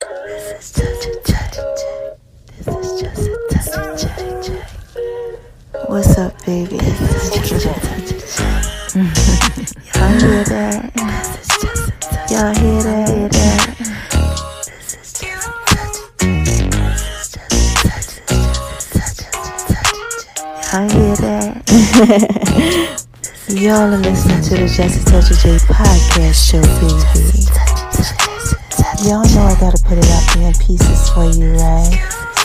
This is just a touch of J. This is just a touch of J. What's up, baby? This is just a touch of J. Y'all hear that? This is just a touch. Y'all hear that? This is just a touch of J. This is just a touch of J. Y'all hear that? Y'all are listening to the Just a Touch of J podcast show, baby. Y'all know I gotta put it out there in pieces for you, right?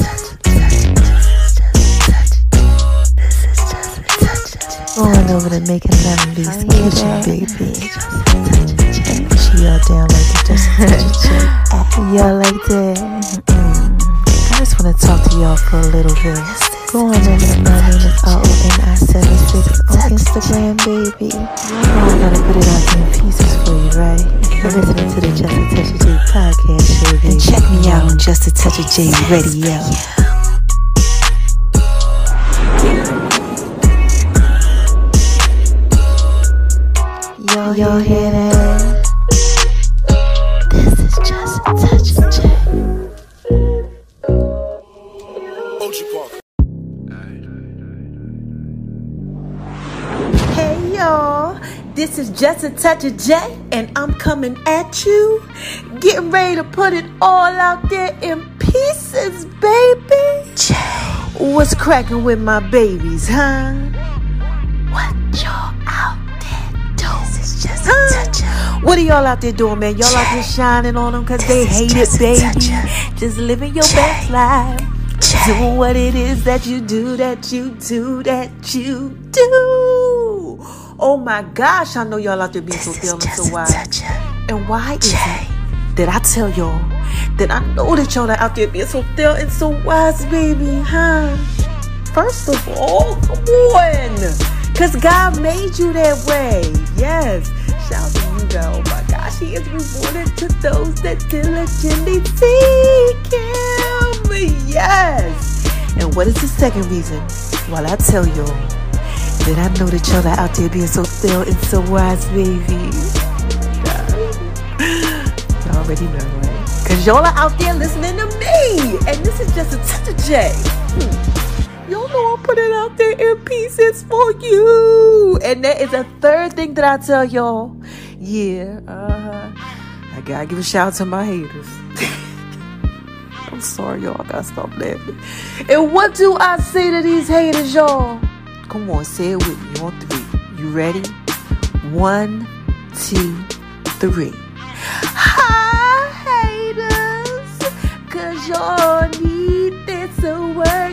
Going over to making memories kitchen, baby. She all down like the Just a Touch of J. Y'all like that? I just wanna talk to y'all for a little bit. Go on over to my name is RONI76 on Instagram, baby. I gotta put it out there in pieces for you, right? You're listening to the Just a Touch of J podcast show, baby. And check me out on Just a Touch of J Radio. Y'all hear that? This is Just a Touch of J. Hey y'all, this is Just a Touch of J, and I'm coming at you, getting ready to put it all out there in pieces, baby. J. What's cracking with my babies, huh? What y'all out there doing? This is Just a Touch of. What are y'all out there doing, man? Y'all out there shining on them because they hate it, baby. Just living your best life. Doing what it is that you do, that you do, that you do. Oh my gosh, I know y'all out there being so feeling so wise. And why is it that I tell y'all that I know that y'all are out there being so still and so wise, baby, huh? First of all, come on. Because God made you that way. Yes. Shout out to you, God. Oh my gosh, He is rewarded to those that diligently seek Him. Yes. And what is the second reason? Well, I tell y'all that I know that y'all are out there being so still and so wise, baby. Y'all already know, right? Because y'all are out there listening to me. And this is Just a Touch of J. Y'all know I put it out there in pieces for you. And there is a third thing that I tell y'all. Yeah, I gotta give a shout out to my haters. I'm sorry, y'all. I gotta stop laughing. And what do I say to these haters, y'all? Come on, say it with me on three. You ready? 1, 2, 3. Hi, haters. Cause y'all need this work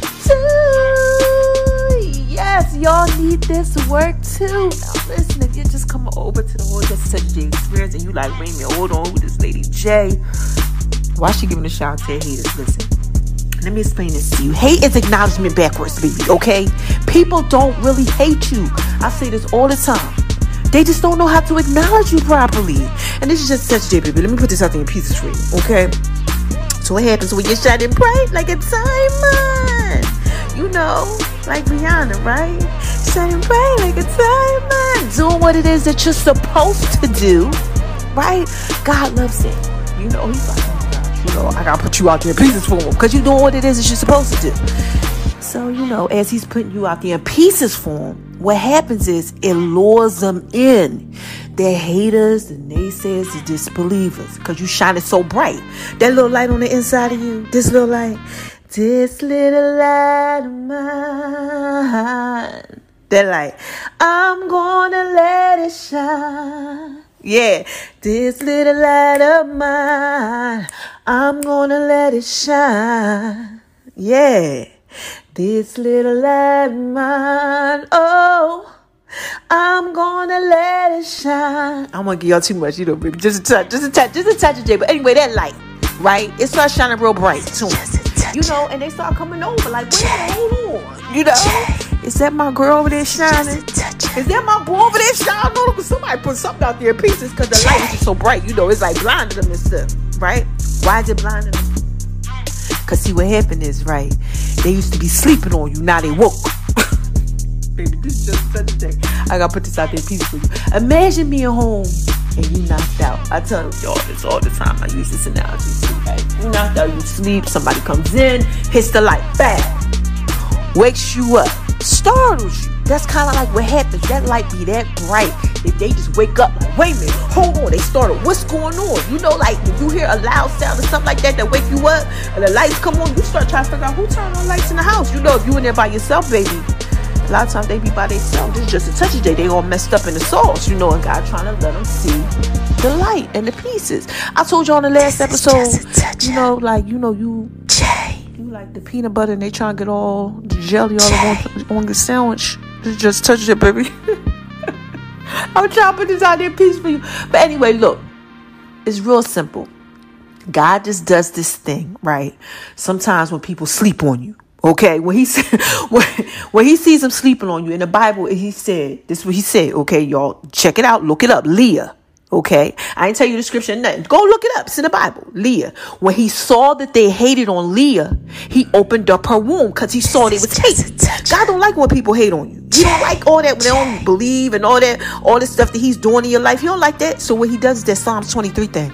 too. Yes, y'all need this work too. Now listen, if you're just coming over to the whole Just a Touch of J experience and you like, wait a minute, hold on with this lady J. Why she giving a shout out to her haters? Listen, let me explain this to you. Hate is acknowledgement backwards, baby, okay? People don't really hate you. I say this all the time. They just don't know how to acknowledge you properly. And this is Just a Touch of J, baby. Let me put this out there in pieces for you, okay? So what happens when you're shining bright like a diamond? You know, like Rihanna, right? Shining bright like a diamond. Doing what it is that you're supposed to do, right? God loves it. You know, He's like, you know, I gotta put you out there in pieces for Him because you're doing what it is that you're supposed to do. So, you know, as He's putting you out there in pieces for Him, what happens is it lures them in. They're haters, the naysayers, the disbelievers, because you shining so bright. That little light on the inside of you, this little light of mine. That light, I'm gonna let it shine. Yeah, this little light of mine, I'm gonna let it shine. Yeah, this little light of mine, oh, I'm gonna let it shine. I don't want to give y'all too much, you know, baby. Just a touch of J. But anyway, that light, right? It starts shining real bright soon. You know, and they start coming over like, wait, hold on. You know, is that my girl over there shining? Is that my boy over there shining? No, because somebody put something out there in pieces because the light is just so bright. You know, it's like blinding them and stuff, right? Why is it blinding them? Because see, what happened is, right, they used to be sleeping on you. Now they woke. Baby, this is just such a thing. I gotta put this out there in pieces for you. Imagine being home and you knocked out. I tell y'all this all the time. I use this analogy too, right? You knocked out, you sleep, somebody comes in, hits the light, bam, wakes you up, startles you. That's kind of like what happens. That light be that bright if they just wake up like, wait a minute, hold on, they started, what's going on? You know, like when you hear a loud sound or something like that wake you up and the lights come on, you start trying to figure out who turned on lights in the house. You know, if you in there by yourself, baby, a lot of times they be by themselves. It's just a touch of day. They all messed up in the sauce, you know, and God trying to let them see the light and the pieces. I told you on the last episode, you know, like, you know, you like the peanut butter and they trying to get all the jelly all on the sandwich. Just touch it, baby. I'm trying to put this out there piece for you. But anyway, look, it's real simple. God just does this thing, right? Sometimes when people sleep on you, okay, when he sees them sleeping on you in the Bible, he said, this is what he said, okay, y'all, check it out, look it up, Leah. Okay, I ain't tell you the scripture, nothing. Go look it up. It's in the Bible. Leah. When he saw that they hated on Leah, he opened up her womb because he saw they was hating. God don't like when people hate on you. He don't like all that when they don't believe and all this stuff that he's doing in your life. He don't like that. So what he does is that Psalms 23 thing.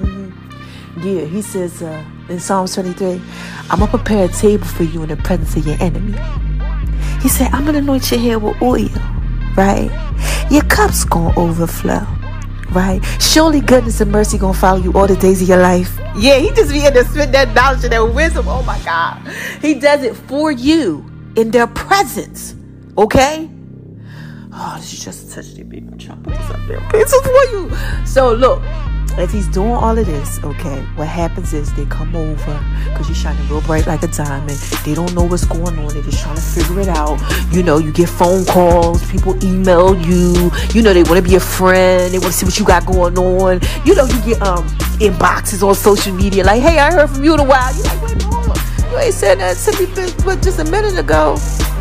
Yeah, he says in Psalms 23, I'm going to prepare a table for you in the presence of your enemy. He said, I'm going to anoint your hair with oil, right? Your cup's going to overflow. Right? Surely goodness and mercy gonna follow you all the days of your life. Yeah, he just be in there spit that knowledge and that wisdom. Oh my God. He does it for you in their presence. Okay? Oh, this is just a touch of baby. I'm trying to put this up there. This is for you. So look, as he's doing all of this, okay, what happens is they come over because you're shining real bright like a diamond. They don't know what's going on. They're just trying to figure it out. You know, you get phone calls. People email you. You know, they want to be a friend. They want to see what you got going on. You know, you get inboxes on social media like, hey, I heard from you in a while. You're like, wait, hold on. You ain't said that to me but just a minute ago.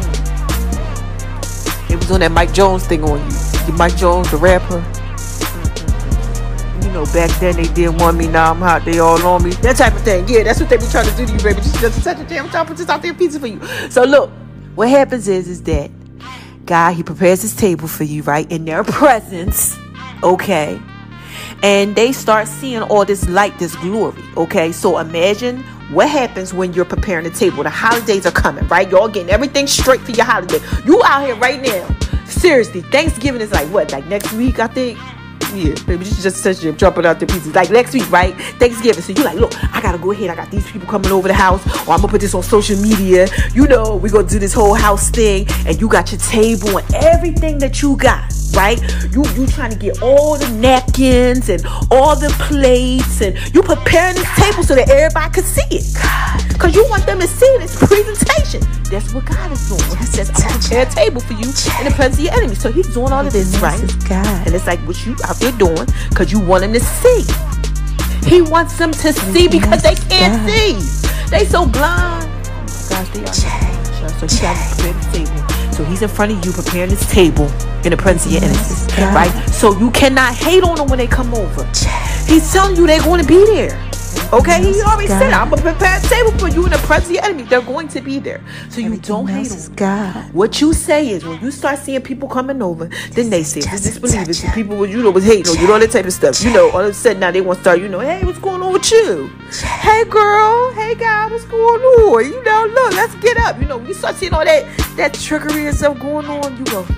It was on that Mike Jones thing on you. Mike Jones, the rapper. You know, back then they didn't want me, now I'm hot, they all on me. That type of thing. Yeah, that's what they be trying to do to you, baby. Just such a damn time, put this out there pizza for you. So look, what happens is that God, he prepares his table for you, right? In their presence, okay? And they start seeing all this light, this glory, okay? So imagine what happens when you're preparing the table. The holidays are coming, right? Y'all getting everything straight for your holiday. You out here right now. Seriously, Thanksgiving is like what? Like next week, I think? Yeah, baby, just such a dropping out the pieces. Like next week, right? Thanksgiving. So you like, look, I gotta go ahead. I got these people coming over the house, or I'm gonna put this on social media. You know, we're gonna do this whole house thing, and you got your table and everything that you got, right? You trying to get all the napkins and all the plates, and you preparing this table so that everybody can see it. Because you want them to see this presentation. That's what God is doing. He says, I'm going to prepare a table for you in the presence of your enemies. So he's doing all of this, right? And it's like what you out there doing because you want them to see. He wants them to see because they can't see. They so blind. Oh my gosh, they are. So he got to prepare the table. So he's in front of you preparing this table in the presence of your enemies. Right? So you cannot hate on them when they come over. He's telling you they're going to be there. Okay, he already said, I'm going to prepare a table for you in the presence of your enemy. They're going to be there. So you don't hate on God. What you say is, when you start seeing people coming over, then they say, the disbelievers, the people was hating on you, all that type of stuff. You know, all of a sudden now they want to start, hey, what's going on with you? Hey, girl. Hey, guy, what's going on? You know, look, let's get up. You know, when you start seeing all that trickery and stuff going on, you go,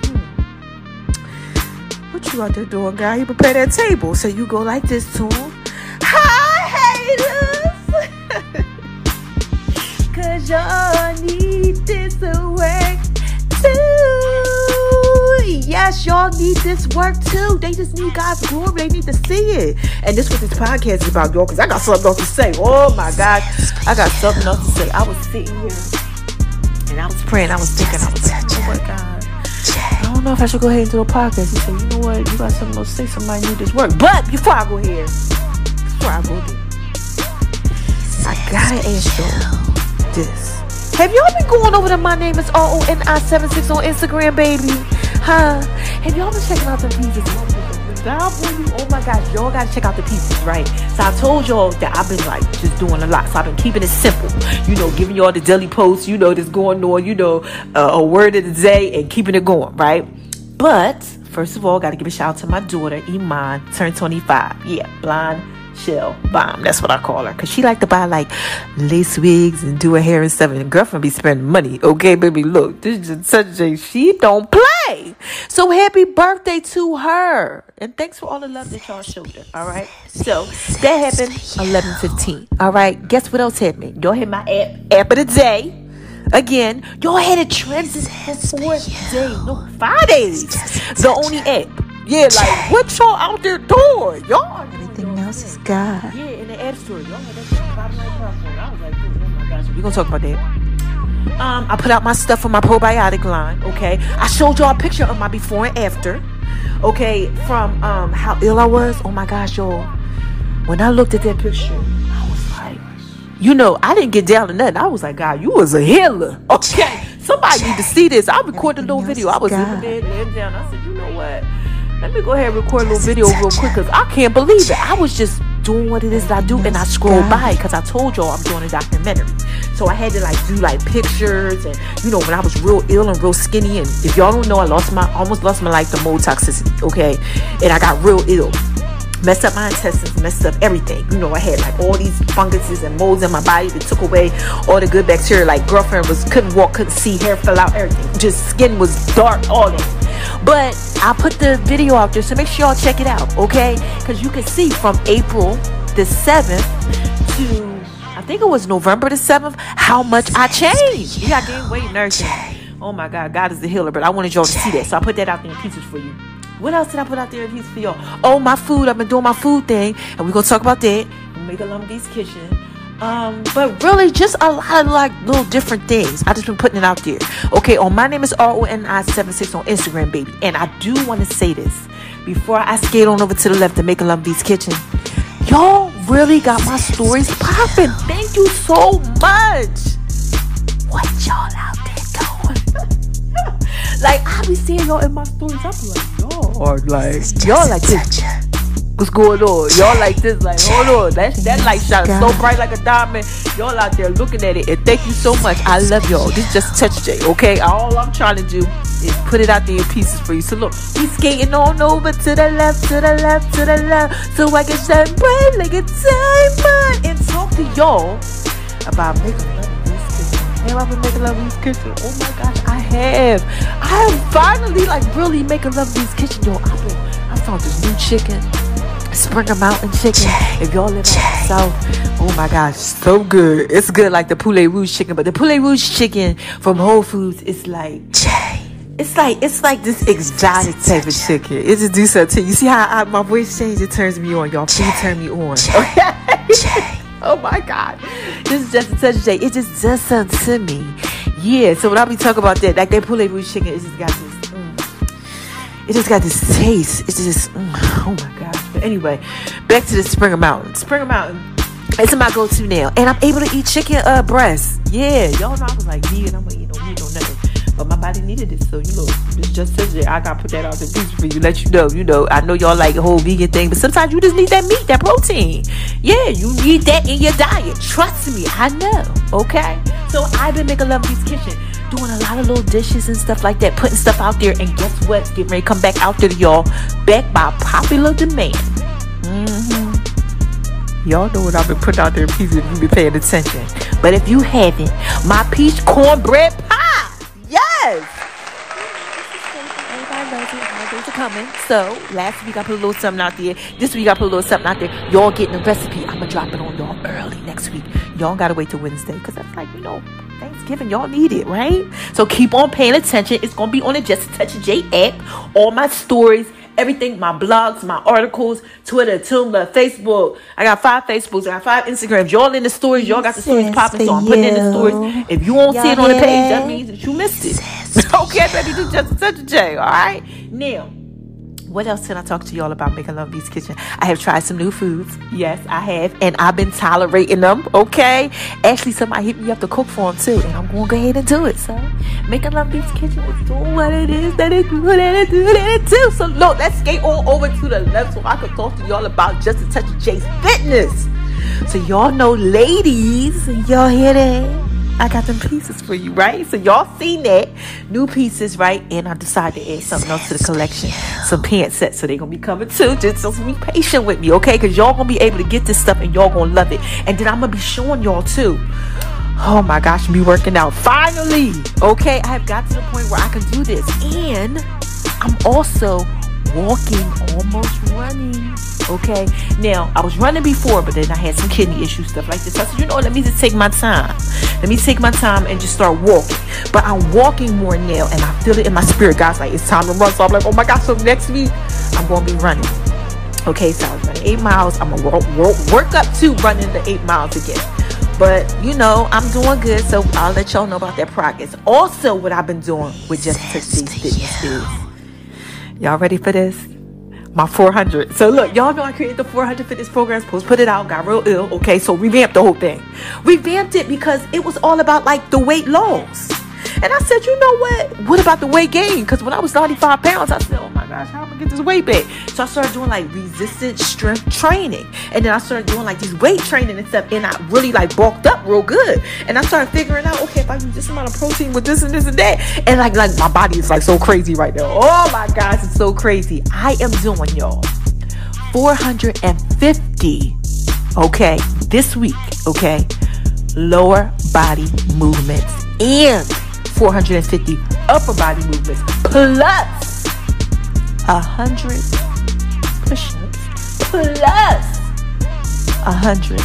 what you out there doing, guy? He prepared that table. So you go like this to him. Cause y'all need this work too. Yes, y'all need this work too. They just need God's glory. They need to see it. And this is what this podcast is about, y'all. Cause I got something else to say. Oh my God, I got something else to say. I was sitting here and I was praying. I was thinking. I was like, oh my God, I don't know if I should go ahead and do a podcast. He said, you know what? You got something else to say. Somebody need this work. But before I go here, I gotta ask y'all this. Have y'all been going over to My Name is RONI76 on Instagram, baby? Huh? Have y'all been checking out the pieces? Oh my gosh, y'all gotta check out the pieces, right? So I told y'all that I've been like just doing a lot. So I've been keeping it simple, you know, giving y'all the daily posts, you know, that's going on, you know, a word of the day and keeping it going, right? But First of all, got to give a shout out to my daughter, Iman, turned 25. Yeah, blonde shell bomb. That's what I call her. Because she like to buy like lace wigs and do her hair and stuff. And the girlfriend be spending money. Okay, baby, look. This is just such a... She don't play. So happy birthday to her. And thanks for all the love that y'all showed her. All right. So that happened 11:15. All right. Guess what else happened? Y'all hit my app of the day. Again, y'all had a trends this 4th day. No, 5 days. The only app. Yeah, like, what y'all out there doing? Y'all. Everything else is God. Yeah, in the app store. Y'all had that bottom right platform. I was like, oh my gosh. We're going to talk about that. I put out my stuff for my probiotic line, okay? I showed y'all a picture of my before and after, okay? From how ill I was. Oh my gosh, y'all. When I looked at that picture, I was like, you know, I didn't get down to nothing. I was like, God, you was a healer. Okay, somebody need to see this. I recorded a little video. I was in the bed, laying down. I said, you know what? Let me go ahead and record a little video real quick because I can't believe it. I was just doing what it is that I do, and I scrolled by because I told y'all I'm doing a documentary. So I had to like do like pictures, and you know, when I was real ill and real skinny, and if y'all don't know, I almost lost my life to mold toxicity, okay? And I got real ill. Messed up my intestines, messed up everything. You know, I had like all these funguses and molds in my body that took away all the good bacteria. Like girlfriend couldn't walk, couldn't see, hair fell out, everything. Just skin was dark, all that. But I put the video out there, so make sure y'all check it out, okay? Because you can see from April the 7th to, I think it was November the 7th, how much I changed. Yeah, I gained weight and everything. Oh my God, God is the healer, but I wanted y'all to see that. So I put that out there in pieces for you. What else did I put out there in pieces for y'all? Oh, my food. I've been doing my food thing, and we're going to talk about that. Make a Lumbee's Kitchen. But really just a lot of like little different things. I just been putting it out there. Okay, my name is RONI76 on Instagram, baby. And I do want to say this before I skate on over to the left to make a Lumbee's Kitchen. Y'all really got my stories popping. Thank you so much. What y'all out there doing? Like, I be seeing y'all in my stories. I be like, y'all like this. What's going on? Y'all like this, like, hold on. That light shine so bright like a diamond. Y'all out there looking at it. And thank you so much. I love y'all. This is just Touch J, okay? All I'm trying to do is put it out there in pieces for you. So look, we skating on over to the left, to the left, to the left. So I can shine bright like a diamond. And talk to y'all about making Lumbee's Kitchen. Have I been making Lumbee's Kitchen? Oh my gosh, I have finally like really making Lumbee's Kitchen, yo. I found this new chicken. Springer Mountain chicken. If y'all live in the South, oh my gosh, so good. It's good like the Poulet Rouge chicken, but the Poulet Rouge chicken from Whole Foods is like, it's like this exotic type of chicken. It just do something to you. See how my voice changes? It turns me on. Y'all, please turn me on. Okay. Oh my God, this is just Touch J. It just does something to me. Yeah. So when I be talking about that, like that Poulet Rouge chicken, it just got this. It just got this taste. It's just, oh my gosh. But anyway, back to the Springer Mountain. Springer Mountain, it's my go-to now. And I'm able to eat chicken breast. Yeah, y'all know I was like vegan. I'm gonna eat no meat, no nothing. But my body needed it. So, you know, it's just Touch J. I gotta put that out there for you. Let you know. I know y'all like the whole vegan thing. But sometimes you just need that meat, that protein. Yeah, you need that in your diet. Trust me, I know. Okay? So I've been making Lumbee's Kitchen. Doing a lot of little dishes and stuff like that, putting stuff out there, and guess what? Getting ready to come back out there to y'all, back by popular demand. Y'all know what I've been putting out there in pieces if you've been paying attention. But if you haven't, my peach cornbread pie, yes! Everybody loves it. Holidays are coming. So last week I put a little something out there. This week I put a little something out there. Y'all getting the recipe. I'm gonna drop it on y'all early next week. Y'all gotta wait till Wednesday, because that's like, you know, Thanksgiving, y'all need it, right? So keep on paying attention. It's gonna be on the Just Touch J app. All my stories, everything, my blogs, my articles, Twitter, Tumblr, Facebook. I got 5 Facebooks, I got 5 Instagrams. Y'all in the stories, y'all got the stories popping, so I'm putting in the stories. If you won't see it on the page, that means that you missed it. Okay, baby, do Just Touch J, all right? Now, what else can I talk to y'all about making Lumbee's Kitchen? I have tried some new foods. Yes, I have. And I've been tolerating them, okay? Actually, somebody hit me up to cook for them, too. And I'm going to go ahead and do it. So, making Lumbee's Kitchen is doing what it is that it do, that it do. So, look, let's skate on over to the left so I can talk to y'all about Just a Touch of J's fitness. So, y'all know, ladies, y'all hear that? I got them pieces for you, right? So y'all seen that. New pieces, right? And I decided to add something else to the collection. Some pant sets. So they're going to be coming too. Just be patient with me, okay? Because y'all going to be able to get this stuff and y'all going to love it. And then I'm going to be showing y'all too. Oh my gosh, me working out. Finally, okay? I have got to the point where I can do this. And I'm also walking, almost running. Okay, now I was running before, but then I had some kidney issues, stuff like this. I said, let me just take my time. Let me take my time and just start walking. But I'm walking more now, and I feel it in my spirit. God's like, it's time to run. So I'm like, oh my gosh, so next week I'm going to be running. Okay, so I was running 8 miles. I'm going to work up to running the 8 miles again. But, I'm doing good, so I'll let y'all know about that progress. Also, what I've been doing with Just Touch J's Fitness is, y'all ready for this? My 400. So look, y'all know I created the 400 fitness programs post, put it out, got real ill. Okay, so revamped the whole thing. Revamped it because it was all about like the weight loss. And I said, you know what about the weight gain? Because when I was 95 pounds, I said, oh my gosh, how am I going to get this weight back? So I started doing like resistance strength training. And then I started doing like these weight training and stuff. And I really like bulked up real good. And I started figuring out, okay, if I use this amount of protein with this and this and that. And like my body is like so crazy right now. Oh my gosh, it's so crazy. I am doing, y'all, 450, okay, this week, okay, lower body movements and 450 upper body movements plus 100 push-ups plus 100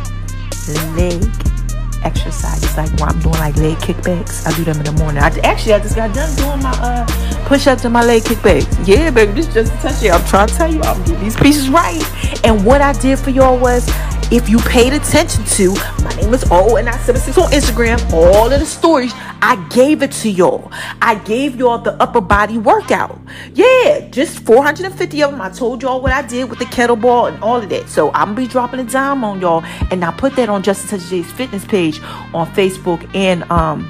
leg exercises, like where I'm doing like leg kickbacks. I do them in the morning. I just got done doing my push-ups and my leg kickbacks. Yeah, baby, this is just a touch here. I'm trying to tell you, I'm getting these pieces right. And what I did for y'all was, if you paid attention to, my name is O&I76 on Instagram, all of the stories, I gave it to y'all. I gave y'all the upper body workout. Yeah, just 450 of them. I told y'all what I did with the kettlebell and all of that. So I'm going to be dropping a dime on y'all. And I put that on Just Touch J's fitness page on Facebook and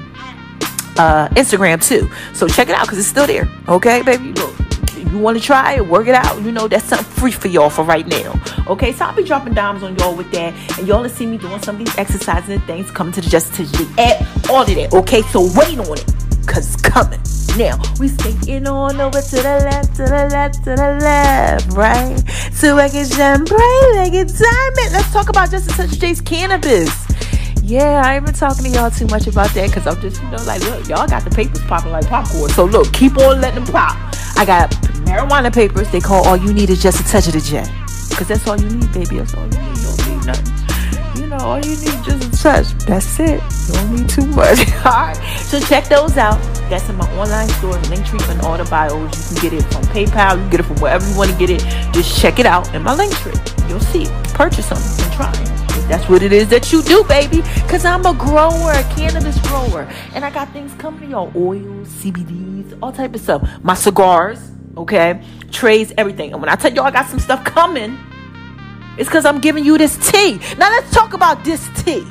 Instagram too. So check it out because it's still there. Okay, baby? Look. You want to try it, work it out, that's something free for y'all for right now. Okay, so I'll be dropping dimes on y'all with that, and y'all will see me doing some of these exercises and things coming to the Just Touch J app, all of that. Okay, so wait on it, cause it's coming. Now we sticking on over to the left, to the left, to the left, right? So I can shine bright like a diamond. Let's talk about Just Touch J's cannabis. Yeah, I ain't been talking to y'all too much about that because I'm just, like, look, y'all got the papers popping like popcorn. So look, keep on letting them pop. I got marijuana papers. They call All You Need Is Just a Touch of the J. Because that's all you need, baby. That's all you need. You don't need nothing. All you need is just a touch. That's it. You don't need too much. All right. So check those out. That's in my online store, Linktree, and all the bios. You can get it from PayPal. You can get it from wherever you want to get it. Just check it out in my Linktree. You'll see it. Purchase them and try it. That's what it is that you do, baby. Because I'm a grower, a cannabis grower. And I got things coming to y'all. Oils, CBDs, all type of stuff. My cigars, okay? Trays, everything. And when I tell y'all I got some stuff coming, it's because I'm giving you this tea. Now let's talk about this tea.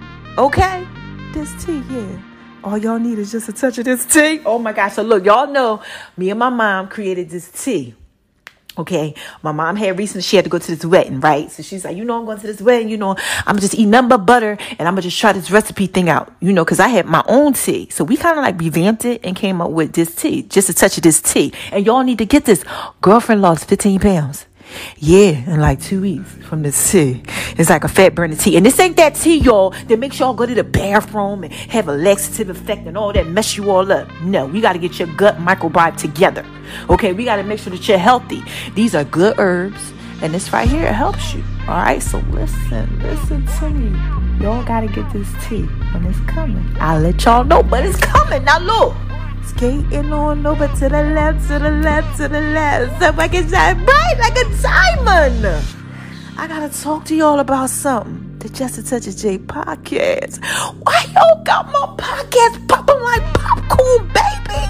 Okay? This tea, yeah. All y'all need is just a touch of this tea. Oh my gosh. So look, y'all know me and my mom created this tea. Okay, my mom she had to go to this wedding, right? So she's like, I'm going to this wedding, I'm just eating nothing but butter and I'm going to just try this recipe thing out, because I had my own tea. So we kind of like revamped it and came up with this tea, just a touch of this tea. And y'all need to get this. Girlfriend lost 15 pounds. Yeah, in like 2 weeks from this tea. It's like a fat burning tea. And this ain't that tea, y'all, that makes y'all go to the bathroom and have a laxative effect and all that, mess you all up. No, we got to get your gut microbiome together. Okay, we got to make sure that you're healthy. These are good herbs, and this right here helps you. All right, so listen to me. Y'all got to get this tea, and it's coming. I'll let y'all know, but it's coming. Now look. Skating on over to the left, to the left, to the left. So I can shine bright like a diamond. I gotta talk to y'all about something. The Just a Touch of J podcast. Why y'all got my podcast popping like popcorn, baby?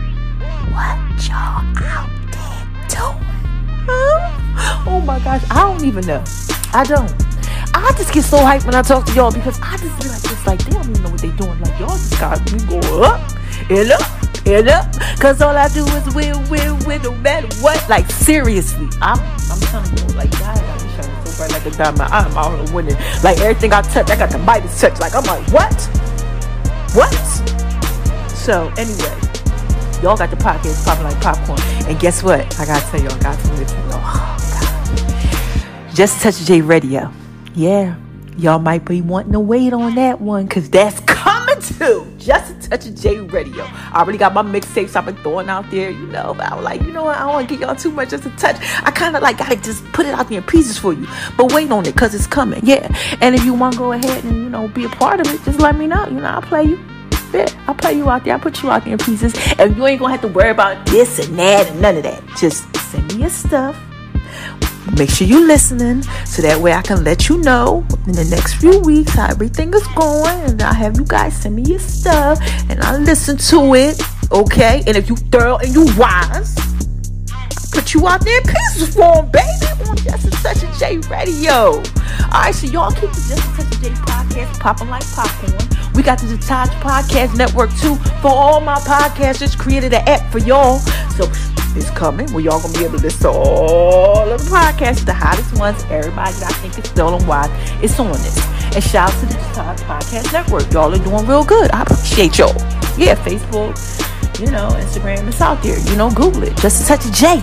What y'all out there doing? Huh? Oh my gosh, I don't even know. I don't. I just get so hyped when I talk to y'all because I just be like, it's like they don't even know what they doing. Like y'all just got me go up and up. Cause all I do is win no matter what. Like seriously, I'm telling you, like God got me shining so bright like a diamond. I'm out here winning. Like everything I touch, I got the Midas touch. Like I'm like, what? What? So anyway, y'all got the podcast popping like popcorn. And guess what? I gotta tell y'all, I got to listen. Oh, God. Just a Touch of J Radio. Yeah. Y'all might be wanting to wait on that one, because that's coming too. Just a Touch of J Radio. I already got my mixtapes I've been throwing out there, but I was like, you know what? I don't want to get y'all too much. Just a touch. I kind of like got to just put it out there in pieces for you. But wait on it, because it's coming. Yeah. And if you want to go ahead and, be a part of it, just let me know. I'll play you. Yeah, I'll play you out there. I'll put you out there in pieces. And you ain't going to have to worry about this and that and none of that. Just send me your stuff. Make sure you're listening, so that way I can let you know in the next few weeks how everything is going, and I'll have you guys send me your stuff, and I'll listen to it, okay? And if you thorough and you wise, I'll put you out there in pieces for them, baby, on Just a Touch of J Radio. Alright, so y'all keep the Just a Touch of J podcast popping like popcorn. We got the Detach Podcast Network too. For all my podcasters, created an app for y'all. So it's coming where y'all gonna be able to listen to all of the podcasts, the hottest ones. Everybody that I think is still on wide, it's on this. And shout out to the Detach Podcast Network. Y'all are doing real good. I appreciate y'all. Yeah, Facebook, Instagram, it's out there. Google it. Just a Touch of J.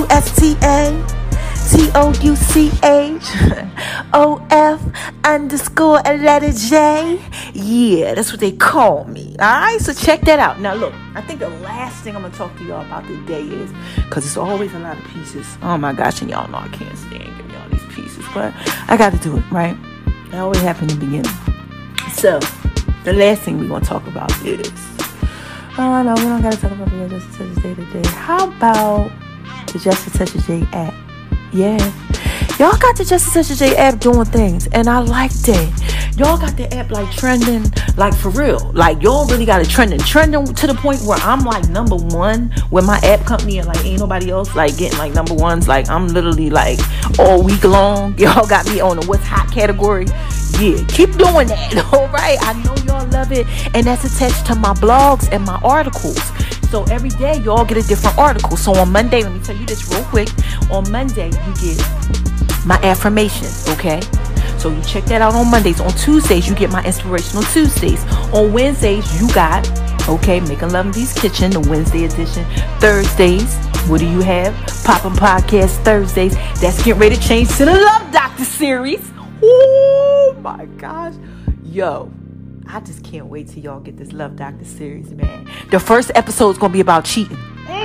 JUSTATOUCHOF_J. Yeah, that's what they call me. Alright, so check that out. Now look, I think the last thing I'm going to talk to y'all about today is, because it's always a lot of pieces. Oh my gosh, and y'all know I can't stand giving y'all these pieces, but I got to do it, right? It always happens in the beginning. So, the last thing we're going to talk about is, oh no, we don't got to talk about the Just a Touch of J today. How about the Just a Touch of J app? Yeah, y'all got the Just a Touch of J app doing things, and I like that. Y'all got the app like trending, like for real. Like y'all really got it trending to the point where I'm like number one with my app company, and like ain't nobody else like getting like number ones. Like I'm literally like all week long. Y'all got me on the what's hot category. Yeah, keep doing that. All right, I know y'all love it, and that's attached to my blogs and my articles. So every day y'all get a different article. So on Monday, let me tell you this real quick. On Monday, you get my affirmations, okay? So you check that out on Mondays. On Tuesdays, you get my Inspirational Tuesdays. On Wednesdays, you got, okay, Making Love in V's Kitchen, the Wednesday edition. Thursdays, what do you have? Poppin' Podcast Thursdays. That's getting ready to change to the Love Doctor series. Oh my gosh. Yo, I just can't wait till y'all get this Love Doctor series, man. The first episode is going to be about cheating.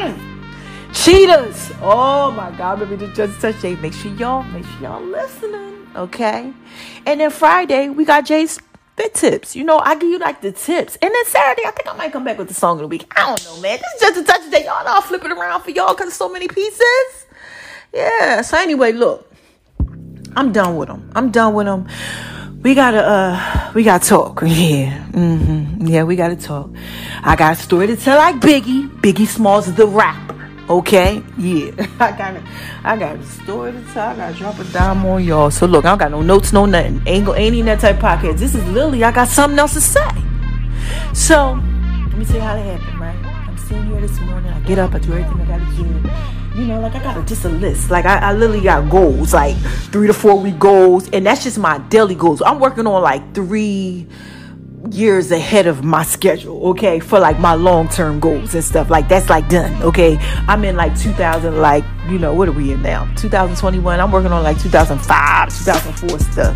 Cheaters. Oh my God, baby, Just a Touch J. Make sure y'all listening, okay? And then Friday, we got Jay's Fit Tips. I give you like the tips. And then Saturday, I think I might come back with the song of the week. I don't know, man. This is Just a Touch of J. Y'all know I'll flip it around for y'all because there's so many pieces. Yeah, so anyway, look. I'm done with them. We gotta talk. Yeah. Yeah, we gotta talk. I got a story to tell like Biggie Smalls, the rapper. Okay? Yeah. I got a story to tell. I gotta drop a dime on y'all. So look, I don't got no notes, no nothing. Ain't even that type of podcast. This is literally, I got something else to say. So, let me tell you how that happened, right? I'm sitting here this morning. I get up, I do everything I gotta do. Like I got just a list. Like I literally got goals, like 3 to 4 week goals. And that's just my daily goals. I'm working on like 3 years ahead of my schedule, okay, for like my long-term goals and stuff. Like that's like done, okay. I'm in like 2000, like, what are we in now? 2021. I'm working on like 2005, 2004 stuff.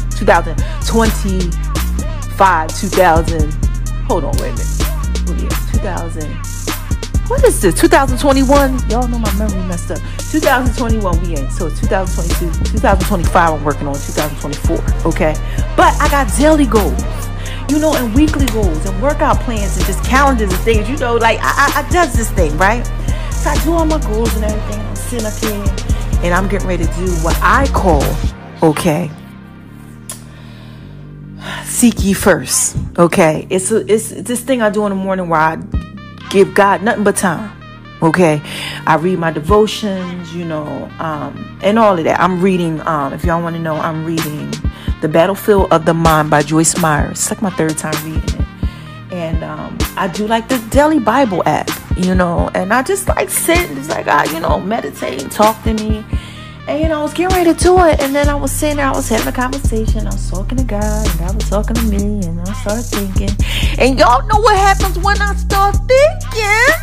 2025, 2000. Hold on, wait a minute. Oh yeah, 2000. What is this? 2021? Y'all know my memory messed up. 2021 we in. So 2022, 2025 I'm working on 2024. Okay. But I got daily goals, and weekly goals and workout plans and just calendars and things, like I does this thing, right? So I do all my goals and everything. I'm sitting up here and I'm getting ready to do what I call, okay, seek ye first. Okay. It's this thing I do in the morning where I give God nothing but time. Okay. I read my devotions, and all of that. I'm reading, if y'all want to know, I'm reading The Battlefield of the Mind by Joyce Meyer. It's like my 3rd time reading it. And I do like the Daily Bible app, and I just like sit and just like, meditate and talk to me. And I was getting ready to do it, and then I was sitting there, I was having a conversation, I was talking to God, and God was talking to me, and I started thinking. And y'all know what happens when I start thinking.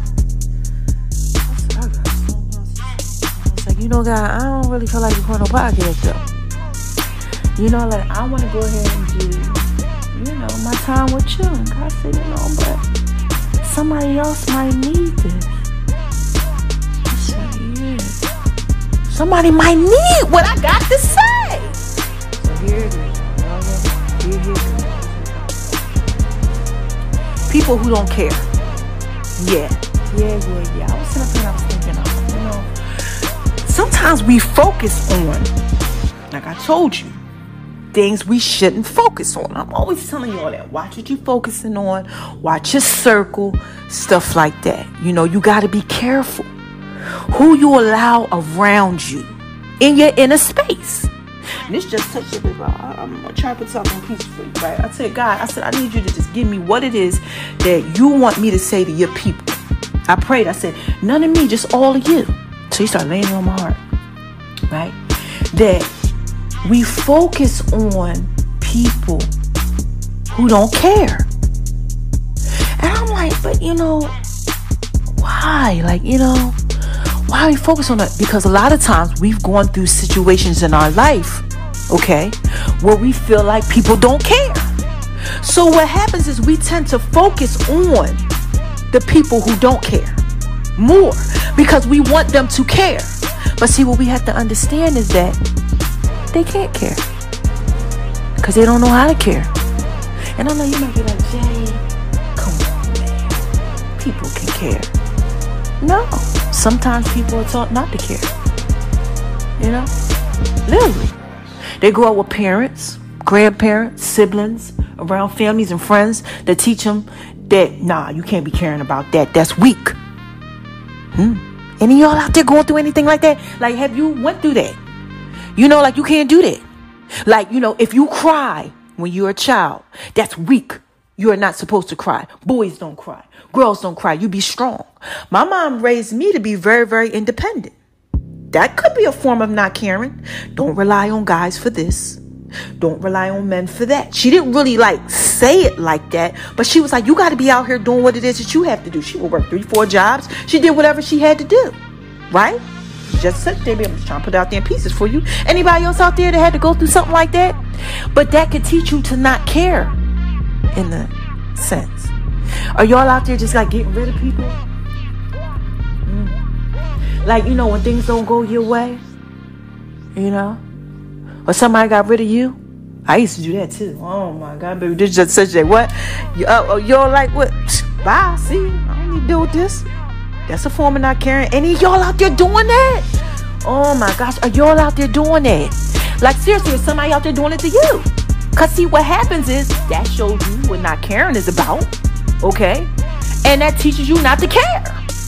I was like, God, I don't really feel like recording no podcast though. Like I want to go ahead and do, my time with you. And God said, but somebody else might need this. I said, yeah. Somebody might need what I got to say. So here it is. People who don't care. Yeah. I was sitting up and I was thinking, sometimes we focus on, like I told you, things we shouldn't focus on. I'm always telling you all that. Watch what you're focusing on. Watch your circle. Stuff like that. You got to be careful who you allow around you in your inner space. And this just touched it. I'm going to try to put something in pieces for you, right? I said, God, I need you to just give me what it is that you want me to say to your people. I prayed. I said, none of me, just all of you. So he started laying on my heart, right? That we focus on people who don't care. And I'm like, but why? Why are we focused on that? Because a lot of times we've gone through situations in our life, okay, where we feel like people don't care. So what happens is we tend to focus on the people who don't care more because we want them to care. But see, what we have to understand is that they can't care because they don't know how to care. And I know you might be like, Jay, come on, man. People can care. No. Sometimes people are taught not to care. Literally. They grow up with parents, grandparents, siblings, around families and friends that teach them that, nah, you can't be caring about that. That's weak. Any of y'all out there going through anything like that? Like, have you went through that? Like you can't do that. Like, if you cry when you're a child, that's weak. You are not supposed to cry. Boys don't cry. Girls don't cry. You be strong. My mom raised me to be very, very independent. That could be a form of not caring. Don't rely on guys for this. Don't rely on men for that. She didn't really say it like that, but she was like, you got to be out here doing what it is that you have to do. She would work 3-4 jobs. She did whatever she had to do. Right? Just said, baby, I'm just trying to put it out there in pieces for you. Anybody else out there that had to go through something like that? But that could teach you to not care in the sense. Are y'all out there just getting rid of people? When things don't go your way, or somebody got rid of you. I used to do that too. Oh my God, baby, this is just such a what? You're like, what? Bye, see, I don't need to deal with this. That's a form of not caring. Any of y'all out there doing that? Oh my gosh, are y'all out there doing that? Seriously, is somebody out there doing it to you? Because see, what happens is that shows you what not caring is about, okay? And that teaches you not to care.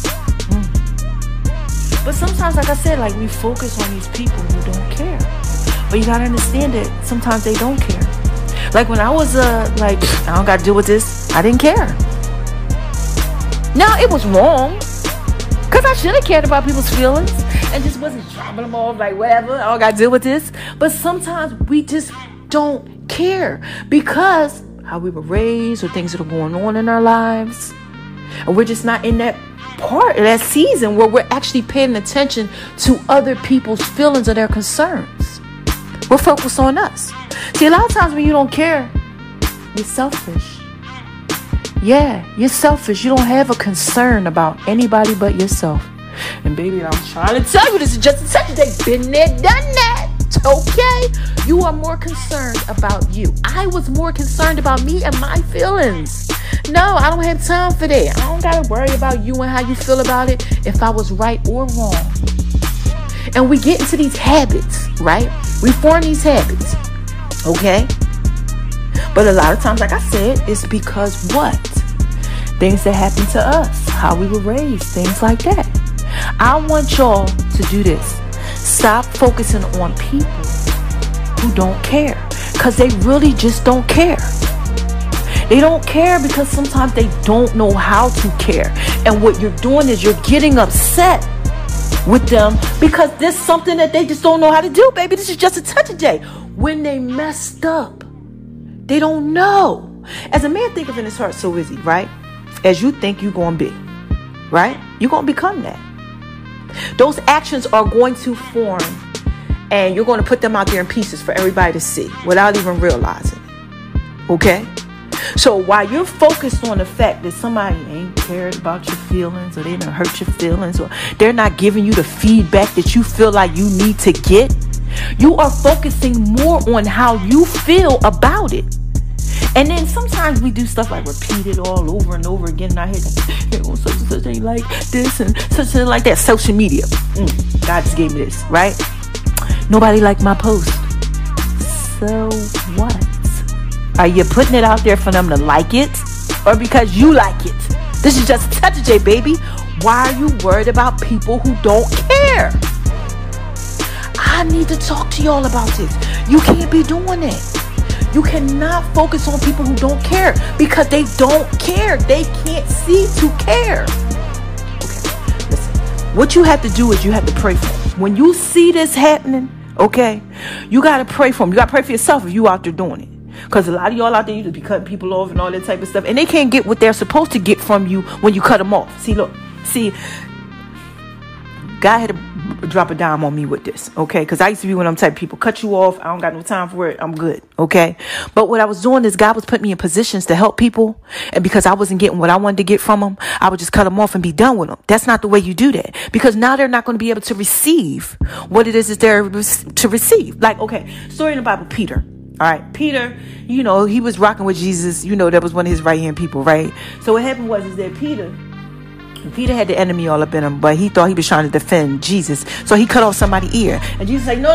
But sometimes, like I said, we focus on these people who don't care. But you got to understand that sometimes they don't care. When I was, I don't got to deal with this. I didn't care. Now, it was wrong. Because I should have cared about people's feelings. And just wasn't dropping them off whatever. I don't got to deal with this. But sometimes we just don't care. Because how we were raised or things that are going on in our lives. And we're just not in that part of that season where we're actually paying attention to other people's feelings or their concerns. We're focused on us. See, a lot of times when you don't care, you're selfish. Yeah, you're selfish. You don't have a concern about anybody but yourself. And baby, I'm trying to tell you, this is just a second. They've been there, done that. Okay? You are more concerned about you. I was more concerned about me and my feelings. No, I don't have time for that. I don't got to worry about you and how you feel about it if I was right or wrong. And we get into these habits, right? We form these habits, okay? But a lot of times, like I said, it's because what? Things that happen to us, how we were raised, things like that. I want y'all to do this. Stop focusing on people who don't care, because they really just don't care. They don't care because sometimes they don't know how to care. And what you're doing is you're getting upset with them because there's something that they just don't know how to do, baby. This is just a touch of J. When they messed up, they don't know. As a man thinketh in his heart, so is he, right? As you think you're going to be, right? You're going to become that. Those actions are going to form, and you're going to put them out there in pieces for everybody to see without even realizing it. Okay? So while you're focused on the fact that somebody ain't cared about your feelings, or they done hurt your feelings, or they're not giving you the feedback that you feel like you need to get, you are focusing more on how you feel about it. And then sometimes we do stuff like repeat it all over and over again in our head. Such and such ain't like this and such and like that. Social media. God just gave me this, right? Nobody liked my post. So what? Are you putting it out there for them to like it, or because you like it? This is just a touch of J, baby. Why are you worried about people who don't care? I need to talk to y'all about this. You can't be doing it. You cannot focus on people who don't care because they don't care. They can't see to care. Okay, listen. What you have to do is you have to pray for them. When you see this happening, okay, you got to pray for them. You got to pray for yourself if you out there doing it. Because a lot of y'all out there, you just be cutting people off and all that type of stuff. And they can't get what they're supposed to get from you when you cut them off. See, look. See, God had to drop a dime on me with this, okay? Because I used to be one of them type of people. Cut you off. I don't got no time for it. I'm good, okay? But what I was doing is God was putting me in positions to help people. And because I wasn't getting what I wanted to get from them, I would just cut them off and be done with them. That's not the way you do that. Because now they're not going to be able to receive what it is that they're to receive. Like, okay, story in the Bible, Peter. All right, Peter, you know, he was rocking with Jesus. You know, that was one of his right-hand people, right? So what happened was that Peter had the enemy all up in him, but he thought he was trying to defend Jesus. So he cut off somebody's ear. And Jesus like, no.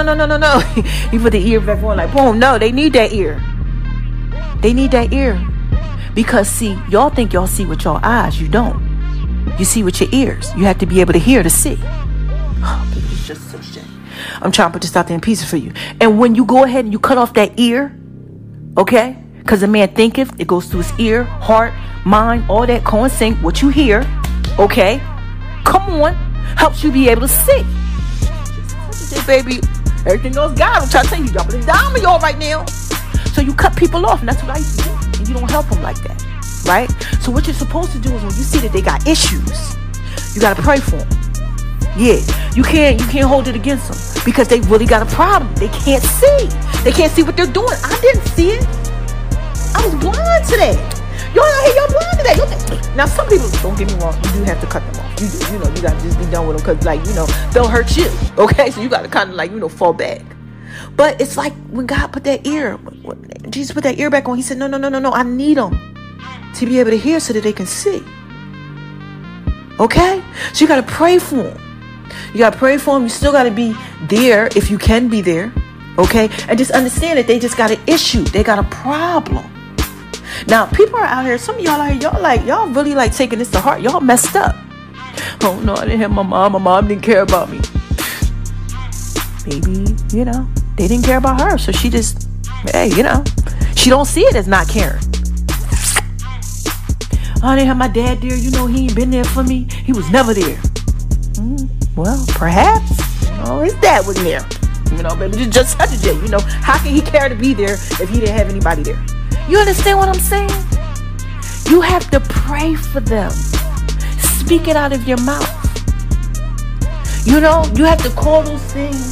He put the ear back on like, boom, no, they need that ear. They need that ear. Because, see, y'all think y'all see with your eyes. You don't. You see with your ears. You have to be able to hear to see. Oh, baby, it's just such shit. I'm trying to put this out there in pieces for you. And when you go ahead and you cut off that ear, okay? Because a man thinketh, it goes through his ear, heart, mind, all that co-sync, what you hear, okay? Come on. Helps you be able to see. Just, baby, everything else God. I'm trying to tell you, dropping a dime on y'all right now. So you cut people off, and that's what I used to do. And you don't help them like that, right? So what you're supposed to do is when you see that they got issues, you got to pray for them. Yeah, you can't hold it against them because they really got a problem. They can't see. They can't see what they're doing. I didn't see it. I was blind today. Y'all out here, y'all blind today. Now, some people, don't get me wrong, you do have to cut them off. You do, you know, you got to just be done with them because, like, you know, they'll hurt you. Okay, so you got to kind of, like, you know, fall back. But it's like when God put that ear, Jesus put that ear back on, he said, no, I need them to be able to hear so that they can see. Okay? So you got to pray for them. You got to pray for them. You still got to be there if you can be there. Okay? And just understand that they just got an issue. They got a problem. Now, people are out here. Some of y'all out here, y'all really like taking this to heart. Y'all messed up. Oh, no, I didn't have my mom. My mom didn't care about me. Maybe, you know, they didn't care about her. So she just, hey, you know, she don't see it as not caring. Oh, I didn't have my dad there. You know, he ain't been there for me. He was never there. Well, perhaps, you know, his dad wasn't there. You know, baby, just such a J. You know, how can he care to be there if he didn't have anybody there? You understand what I'm saying? You have to pray for them. Speak it out of your mouth. You know, you have to call those things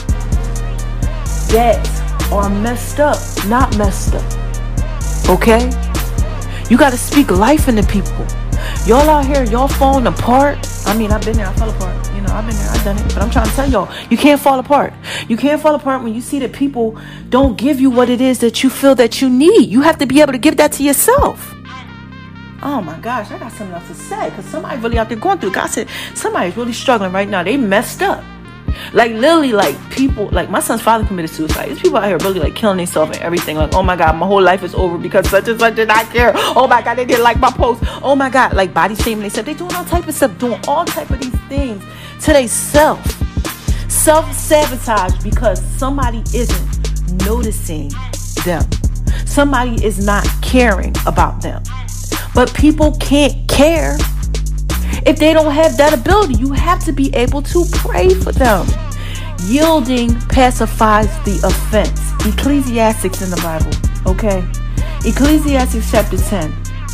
that are messed up, not messed up. Okay? You got to speak life into people. Y'all out here, y'all falling apart. I mean, I've been there, I fell apart. You know, I've been there, I've done it. But I'm trying to tell y'all, you can't fall apart. You can't fall apart when you see that people don't give you what it is that you feel that you need. You have to be able to give that to yourself. Oh my gosh, I got something else to say. Because somebody really out there going through. God said, somebody's really struggling right now. They messed up. Like literally, like people, like my son's father committed suicide. These people out here really like killing themselves and everything. Like, oh my God, my whole life is over because such and such did not care. Oh my God, they didn't like my post. Oh my God, like body shaming themselves. They doing all type of stuff, doing all type of these things to they self-sabotage because somebody isn't noticing them. Somebody is not caring about them. But people can't care If they don't have that ability, you have to be able to pray for them. Yielding pacifies the offense. Ecclesiastes in the Bible, okay? Ecclesiastes chapter 10,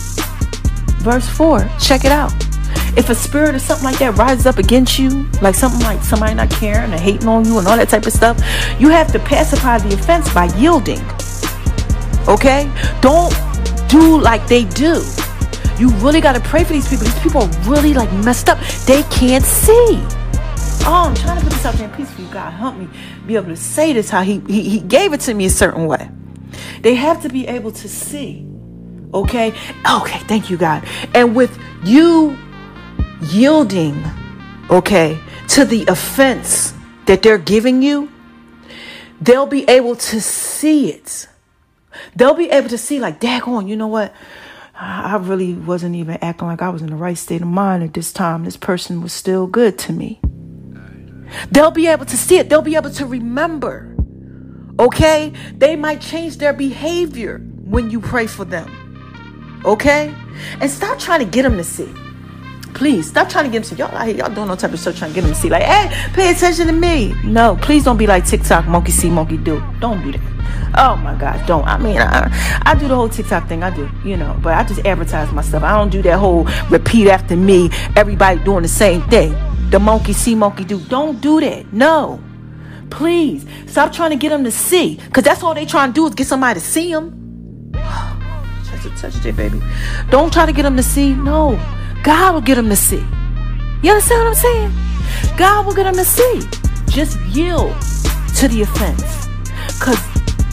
verse 4. Check it out. If a spirit or something like that rises up against you, like something like somebody not caring and hating on you and all that type of stuff, you have to pacify the offense by yielding. Okay? Don't do like they do. You really got to pray for these people. These people are really like messed up. They can't see. Oh, I'm trying to put this out there in peace for you. God, help me be able to say this how he gave it to me a certain way. They have to be able to see. Okay? Okay, thank you, God. And with you yielding, okay, to the offense that they're giving you, they'll be able to see it. They'll be able to see like, daggone, you know what? I really wasn't even acting like I was in the right state of mind at this time. This person was still good to me. They'll be able to see it. They'll be able to remember. Okay? They might change their behavior when you pray for them. Okay? And stop trying to get them to see. Please, stop trying to get them to see. Y'all doing no type of stuff trying to get them to see. Like, hey, pay attention to me. No, please don't be like TikTok, monkey see, monkey do. Don't do that. Oh my gosh, don't. I mean, I do the whole TikTok thing. I do, you know, but I just advertise my stuff. I don't do that whole repeat after me, everybody doing the same thing. The monkey see, monkey do. Don't do that. No. Please, stop trying to get them to see. Because that's all they trying to do is get somebody to see them. Touch it, baby. Don't try to get them to see. No. God will get them to see. You understand what I'm saying? God will get them to see. Just yield to the offense. Because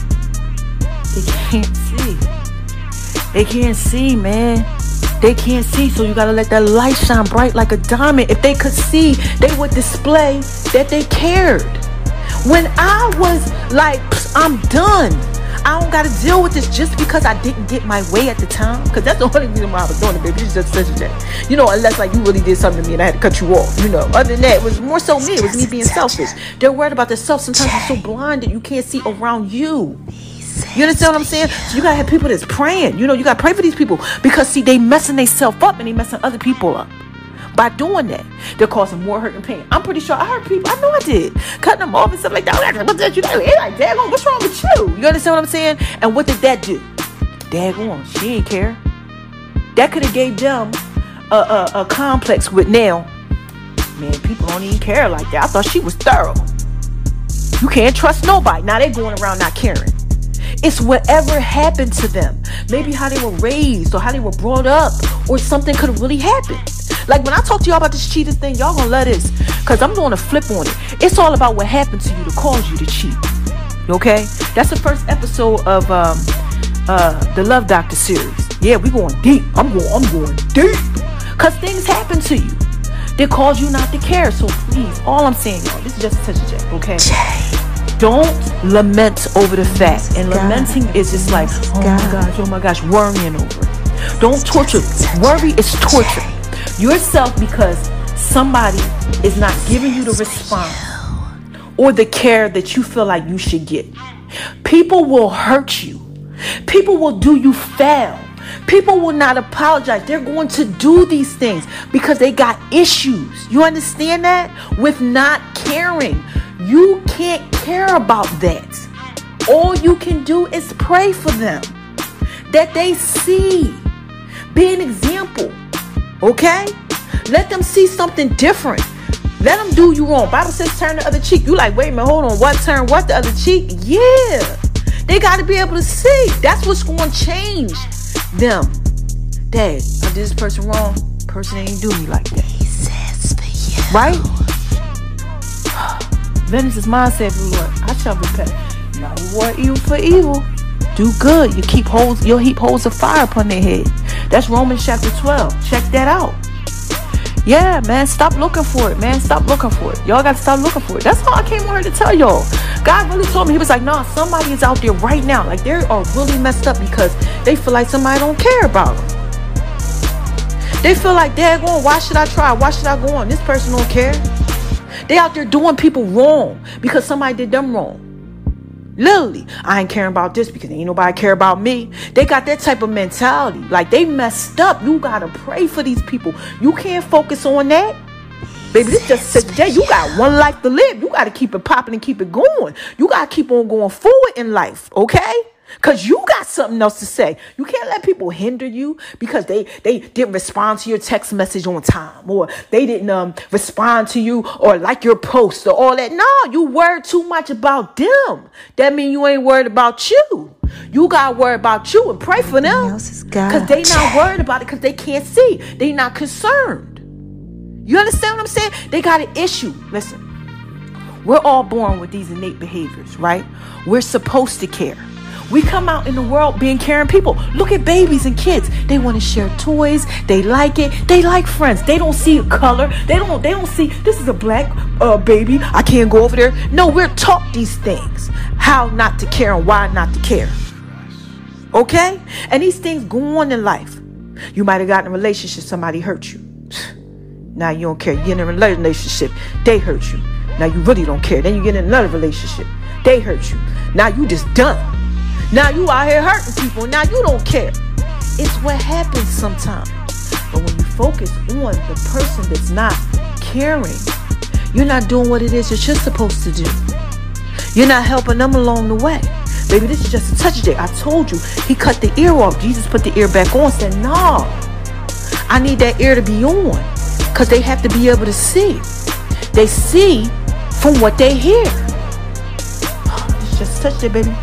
they can't see. They can't see, man. They can't see, so you got to let that light shine bright like a diamond. If they could see, they would display that they cared. When I was like, I'm done. I don't got to deal with this just because I didn't get my way at the time. Because that's the only reason why I was doing it, baby. It's just such a that. You know, unless like you really did something to me and I had to cut you off. You know, other than that, it was more so me. It was me being selfish. They're worried about themselves. Sometimes you're so blind that you can't see around you. You understand what I'm saying? So you got to have people that's praying. You know, you got to pray for these people. Because, see, they messing themselves up and they messing other people up. By doing that, they're causing more hurt and pain. I'm pretty sure I hurt people. I know I did. Cutting them off and stuff like that. What's that? You know, it's like, daggone, what's wrong with you? You understand what I'm saying? And what did that do? Daggone, she ain't care. That could have gave them a complex with now. Man, people don't even care like that. I thought she was thorough. You can't trust nobody. Now they going around not caring. It's whatever happened to them. Maybe how they were raised or how they were brought up or something could have really happened. Like when I talk to y'all about this cheating thing, y'all gonna love this because I'm doing a flip on it. It's all about what happened to you to cause you to cheat. Okay? That's the first episode of the Love Doctor series. Yeah, we going deep. I'm going deep. Because things happen to you that cause you not to care. So please, all I'm saying, y'all, this is just a touch of Jay, okay? Don't lament over the fact. And lamenting is just like, oh my gosh, worrying over it. Don't torture. Worry is torture yourself because somebody is not giving you the response or the care that you feel like you should get. People will hurt you. People will do you foul. People will not apologize. They're going to do these things because they got issues. You understand that? With not caring. You can't care about that. All you can do is pray for them. That they see. Be an example. Okay? Let them see something different. Let them do you wrong. Bible says turn the other cheek. You like, wait a minute, hold on. What turn? What the other cheek? Yeah. They got to be able to see. That's what's going to change them. Dad, I did this person wrong. Person ain't do me like that. He says for you. Right? Vengeance is mine, said the Lord. I shall repay. No more evil for evil. Do good. You'll heap holes of fire upon their head. That's Romans chapter 12. Check that out. Yeah, man, stop looking for it, man. Stop looking for it. Y'all got to stop looking for it. That's all I came on here to tell y'all. God really told me. He was like, nah, somebody is out there right now. Like, they are really messed up because they feel like somebody don't care about them. They feel like, daggone, why should I try? Why should I go on? This person don't care. They out there doing people wrong because somebody did them wrong. Literally, I ain't caring about this because ain't nobody care about me. They got that type of mentality. Like, they messed up. You got to pray for these people. You can't focus on that. Baby, this just says today, you got one life to live. You got to keep it popping and keep it going. You got to keep on going forward in life, okay? Because you got something else to say. You can't let people hinder you because they didn't respond to your text message on time, or they didn't respond to you or like your post or all that. No, you worried too much about them. That means you ain't worried about you. You got to worry about you and pray for them because they not worried about it because they can't see. They not concerned. You understand what I'm saying? They got an issue. Listen, we're all born with these innate behaviors, right? We're supposed to care. We come out in the world being caring people. Look at babies and kids. They want to share toys. They like it. They like friends. They don't see a color. They don't see this is a black baby. I can't go over there. No, we're taught these things. How not to care and why not to care. Okay? And these things go on in life. You might have gotten in a relationship, somebody hurt you. Now you don't care. You get in a relationship, they hurt you. Now you really don't care. Then you get in another relationship, they hurt you. Now you just done. Now you out here hurting people. Now you don't care. It's what happens sometimes. But when you focus on the person that's not caring, you're not doing what it is that you're supposed to do. You're not helping them along the way. Baby, this is just a touch day. I told you, he cut the ear off. Jesus put the ear back on, said, no, I need that ear to be on. Because they have to be able to see. They see from what they hear. It's just a touch day, baby.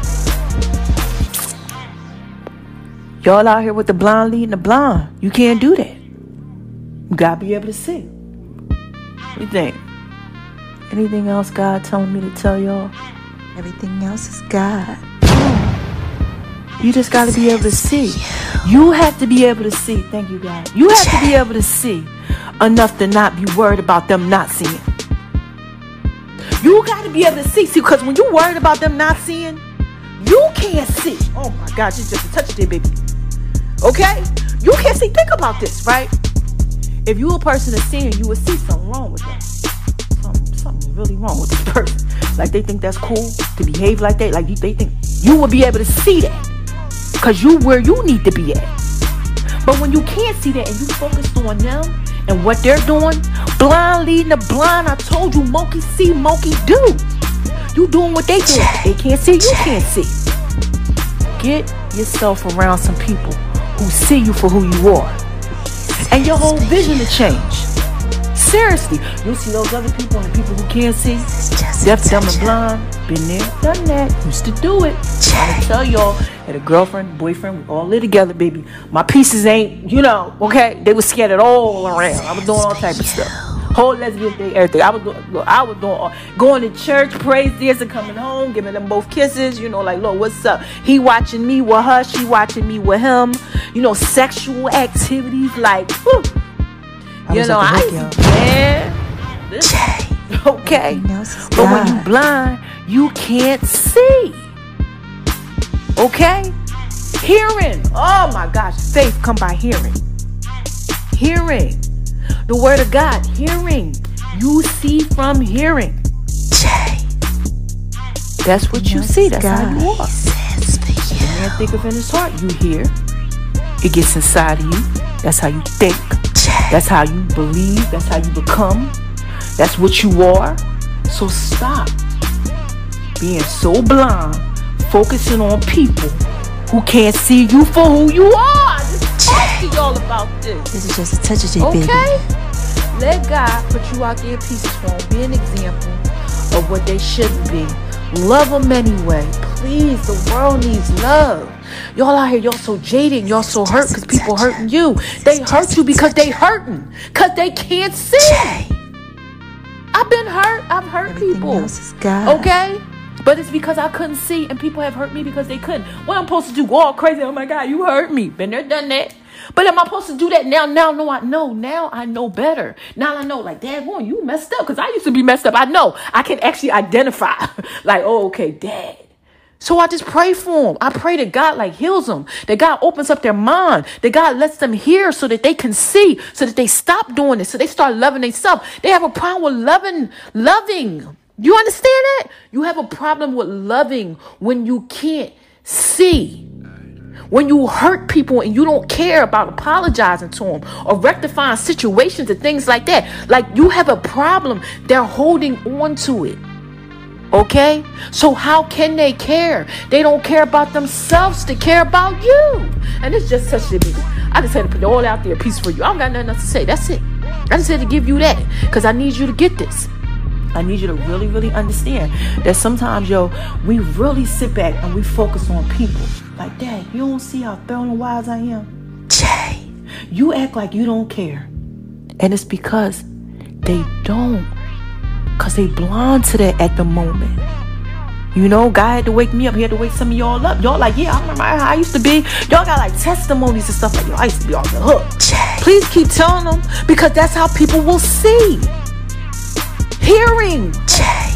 Y'all out here with the blind leading the blind. You can't do that. You gotta be able to see. What do you think? Anything else God telling me to tell y'all? Everything else is God. You just gotta be able to see. You have to be able to see. Thank you, God. You have to be able to see enough to not be worried about them not seeing. You gotta be able to see. See, because when you're worried about them not seeing, you can't see. Oh my gosh, it's just a touch there, baby. Okay? You can't see. Think about this, right? If you a person that's seeing, you would see something wrong with them. Something really wrong with this person. Like they think that's cool to behave like that. Like they think you will be able to see that. Because you where you need to be at. But when you can't see that and you focused on them and what they're doing, blind leading the blind, I told you, monkey see, monkey do. You doing what they do. They can't see, you can't see. Get yourself around some people who see you for who you are. And your whole vision will change. Seriously, you'll see those other people and the people who can't see. Deaf, dumb, and blind. Been there, done that. Used to do it. I tell y'all, had a girlfriend, boyfriend, we all live together, baby. My pieces ain't, okay? They was scattered all around. I was doing all type of stuff. Whole lesbian thing, everything. I was doing going to church, praise dancing, coming home, giving them both kisses. Like, Lord, what's up? He watching me with her, she watching me with him. Sexual activities, like, whew. Okay. But when you blind, you can't see. Okay? Hearing. Oh my gosh. Faith come by hearing. Hearing. The word of God. Hearing. You see from hearing. That's what you see. That's how you walk. The man thinketh in his heart. You hear. It gets inside of you. That's how you think. That's how you believe. That's how you become. That's what you are. So stop being so blind, focusing on people who can't see you for who you are. Just talk to y'all about this. This is just a touch of it, baby. Okay? Let God put you out there in pieces for them. Be an example of what they shouldn't be. Love them anyway. Please, the world needs love. Y'all out here, y'all so jaded, y'all so hurt because people hurting you. They hurt you because they hurting, because they can't see. I've been hurt. I've hurt people. Okay? But it's because I couldn't see, and people have hurt me because they couldn't. What I'm supposed to do? Go all crazy. Oh my God, you hurt me. Been there, done that. But am I supposed to do that now? Now I know better. Now I know, like, Dad, boy, you messed up. Because I used to be messed up. I know. I can actually identify. Like, oh, okay, Dad. So I just pray for them. I pray that God heals them. That God opens up their mind. That God lets them hear so that they can see. So that they stop doing this. So they start loving themselves. They have a problem with loving. You understand that? You have a problem with loving when you can't see. When you hurt people and you don't care about apologizing to them or rectifying situations and things like that. Like, you have a problem. They're holding on to it. Okay? So how can they care? They don't care about themselves to care about you. And it's just such a big. I just had to put it all out there, a piece for you. I don't got nothing else to say. That's it. I just had to give you that because I need you to get this. I need you to really, really understand that sometimes, we really sit back and we focus on people. Like, Dad, you don't see how thorough and wise I am? Jay. You act like you don't care. And it's because they don't. Because they blind to that at the moment. God had to wake me up. He had to wake some of y'all up. Y'all like, yeah, I remember how I used to be. Y'all got like testimonies and stuff like, I used to be off the hook. Jay. Please keep telling them because that's how people will see. Hearing. Jay.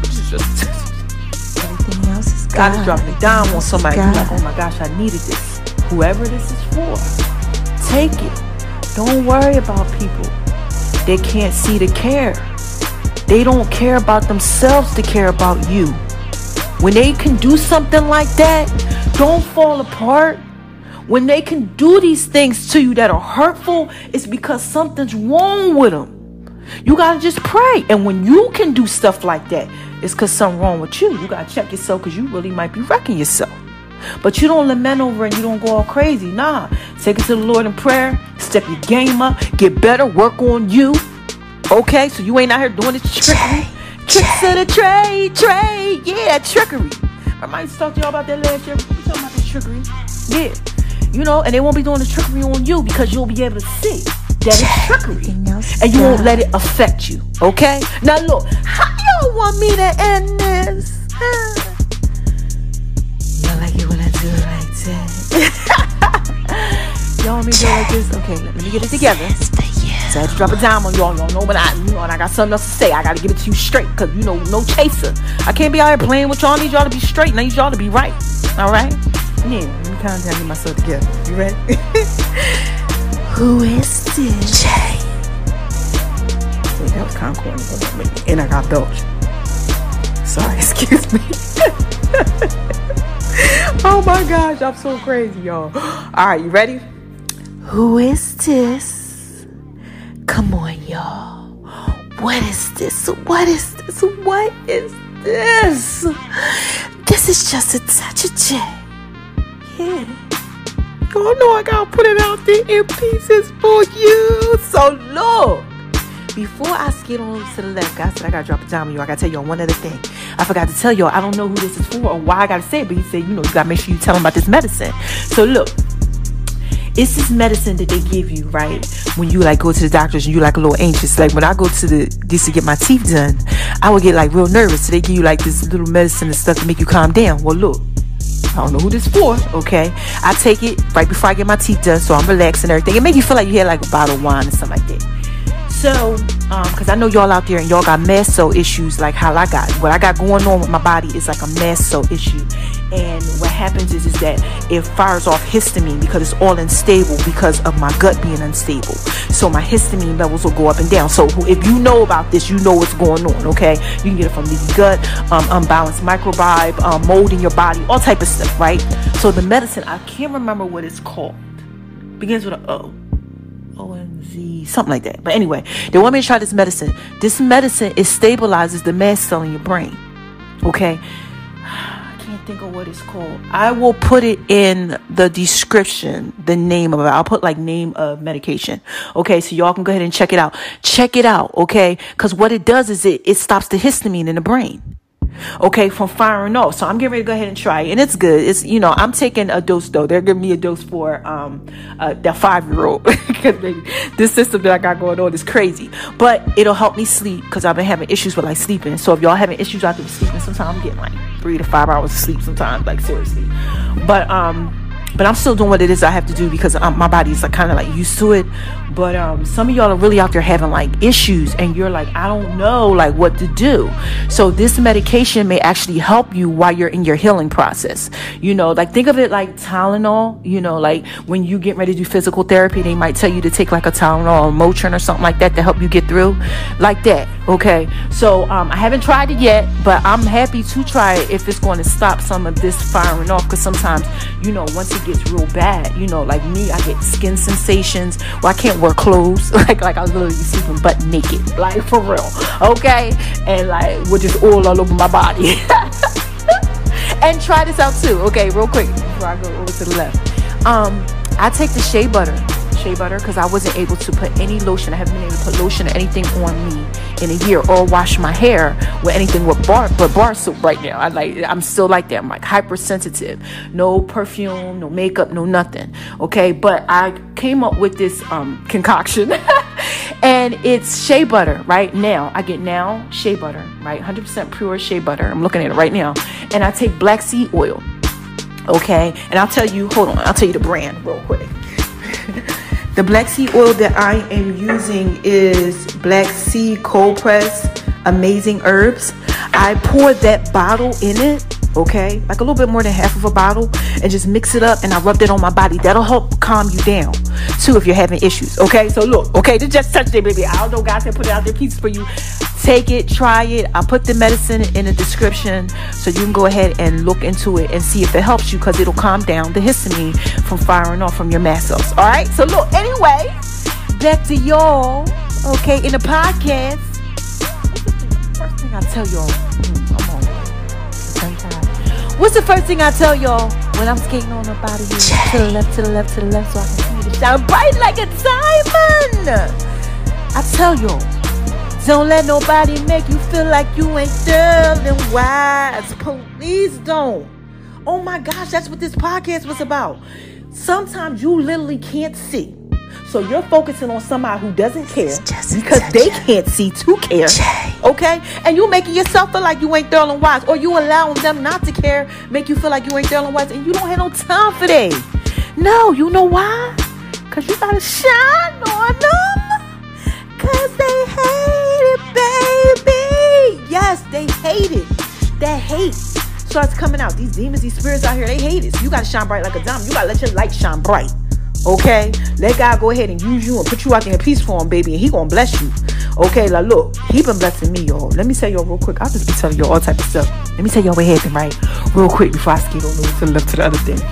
Everything else is God. God is dropping it down on somebody. You're like, oh my gosh, I needed this. Whoever this is for, take it. Don't worry about people. They can't see the care. They don't care about themselves to care about you. When they can do something like that, don't fall apart. When they can do these things to you that are hurtful, it's because something's wrong with them. You got to just pray. And when you can do stuff like that, it's because something's wrong with you. You got to check yourself because you really might be wrecking yourself. But you don't lament over it and you don't go all crazy. Nah. Take it to the Lord in prayer. Step your game up. Get better. Work on you. Okay? So you ain't out here doing this trickery. Tricks of the trade. Yeah, trickery. I used to talk to y'all about that last year. We talking about this trickery. Yeah. And they won't be doing the trickery on you because you'll be able to see that it's trickery. And you won't let it affect you. Okay? Now look, how y'all want me to end this? Y'all like it when I do it like that. Y'all want me to do it like this? Okay, let me get it together. So I had to drop it down on y'all. Y'all know when and I got something else to say. I got to give it to you straight because, no chaser. I can't be out here playing with y'all. I need y'all to be straight and I need y'all to be right. All right? Yeah, let me calm down and get myself together. You ready? Who is this? Jay. Wait, that was kind of corny. And I got belch. Sorry, excuse me. Oh my gosh, I'm so crazy, y'all. All right, you ready? Who is this? Come on, y'all. What is this? What is this? What is this? This is just a touch of Jay. Yeah. Y'all know I gotta put it out there in pieces for you. So look, before I skid on to the left, guys, said I gotta drop it down on you. I gotta tell y'all one other thing. I forgot to tell y'all, I don't know who this is for or why I gotta say it, but he said, you gotta make sure you tell him about this medicine. So look, it's this medicine that they give you, right? When you go to the doctors and you a little anxious. Like when I go to this to get my teeth done, I would get real nervous. So they give you this little medicine and stuff to make you calm down. Well, look, I don't know who this for, okay? I take it right before I get my teeth done, so I'm relaxed and everything. It make you feel like you had a bottle of wine or something like that. So, because I know y'all out there and y'all got mast cell issues like how I got. What I got going on with my body is a mast cell issue. And what happens is that it fires off histamine because it's all unstable because of my gut being unstable. So my histamine levels will go up and down. So if you know about this, you know what's going on, okay? You can get it from leaky gut, unbalanced microbiome, mold in your body, all type of stuff, right? So the medicine, I can't remember what it's called. Begins with an O. O-N-Z, something like that. But anyway, they want me to try this medicine. This medicine, it stabilizes the mast cell in your brain. Okay? I can't think of what it's called. I will put it in the description, the name of it. I'll put name of medication. Okay, so y'all can go ahead and check it out. Check it out, okay? Because what it does is it stops the histamine in the brain. Okay, from firing off. So I'm getting ready to go ahead and try it. And it's good. It's, I'm taking a dose though. They're giving me a dose for that 5-year-old. Because this system that I got going on is crazy. But it'll help me sleep because I've been having issues with sleeping. So if y'all having issues out there with sleeping, sometimes I'm getting 3 to 5 hours of sleep sometimes, seriously. But But I'm still doing what it is I have to do because my body's like kind of like used to it. But some of y'all are really out there having like issues, and you're like, I don't know like what to do. So this medication may actually help you while you're in your healing process. You know, like think of it like Tylenol. You know, like when you get ready to do physical therapy, they might tell you to take like a Tylenol or Motrin or something like that to help you get through, like that. Okay, so I haven't tried it yet, but I'm happy to try it if it's going to stop some of this firing off. Because sometimes, you know, once it gets real bad, you know, like me, I get skin sensations. Well, I can't wear clothes. like I was literally sleeping butt naked, like for real. Okay, and like with just all over my body. And try this out too. Okay, real quick before I go over to the left. I take the shea butter because I wasn't able to put any lotion. I haven't been able to put lotion or anything on me in a year, or wash my hair with anything with bar soap right now. I'm still like that. I'm like hypersensitive. No perfume, no makeup, no nothing. Okay, but I came up with this concoction and it's shea butter. Right now I get shea butter, right? 100% pure shea butter. I'm looking at it right now. And I take black seed oil. Okay, and I'll tell you the brand real quick. The black seed oil that I am using is Black Seed Cold Press Amazing Herbs. I poured that bottle in it, okay, like a little bit more than half of a bottle, and just mix it up, and I rubbed it on my body. That'll help calm you down too if you're having issues. Okay, so look, okay, just touch it, baby. I don't know, God said put it out there pieces for you. Take it, try it. I'll put the medicine in the description so you can go ahead and look into it and see if it helps you, because it'll calm down the histamine from firing off from your mast cells. All right, so look, anyway, back to y'all, okay, in the podcast. What's the first thing I tell y'all? What's the first thing I tell y'all when I'm skating on up out of here? To the left, to the left, to the left, so I can see you to shine bright like a diamond. I tell y'all, don't let nobody make you feel like you ain't sterling wise. Please don't. Oh my gosh, that's what this podcast was about. Sometimes you literally can't see. So you're focusing on somebody who doesn't care because they can't see to care. Okay? And you making yourself feel like you ain't sterling wise, or you allowing them not to care, make you feel like you ain't sterling wise, and you don't have no time for that. No, you know why? Because you gotta shine on them. Because they hate it, baby. Yes, they hate it. That hate starts coming out. These demons, these spirits out here, they hate it. So you gotta shine bright like a diamond. You gotta let your light shine bright. Okay, let God go ahead and use you and put you out there in peace for him, baby, and he gonna bless you. Okay, like look, he been blessing me, y'all. Let me tell y'all real quick. I'll just be telling y'all all type of stuff. Let me tell y'all what happened, right? Real quick before I skate on over to the left to the other thing.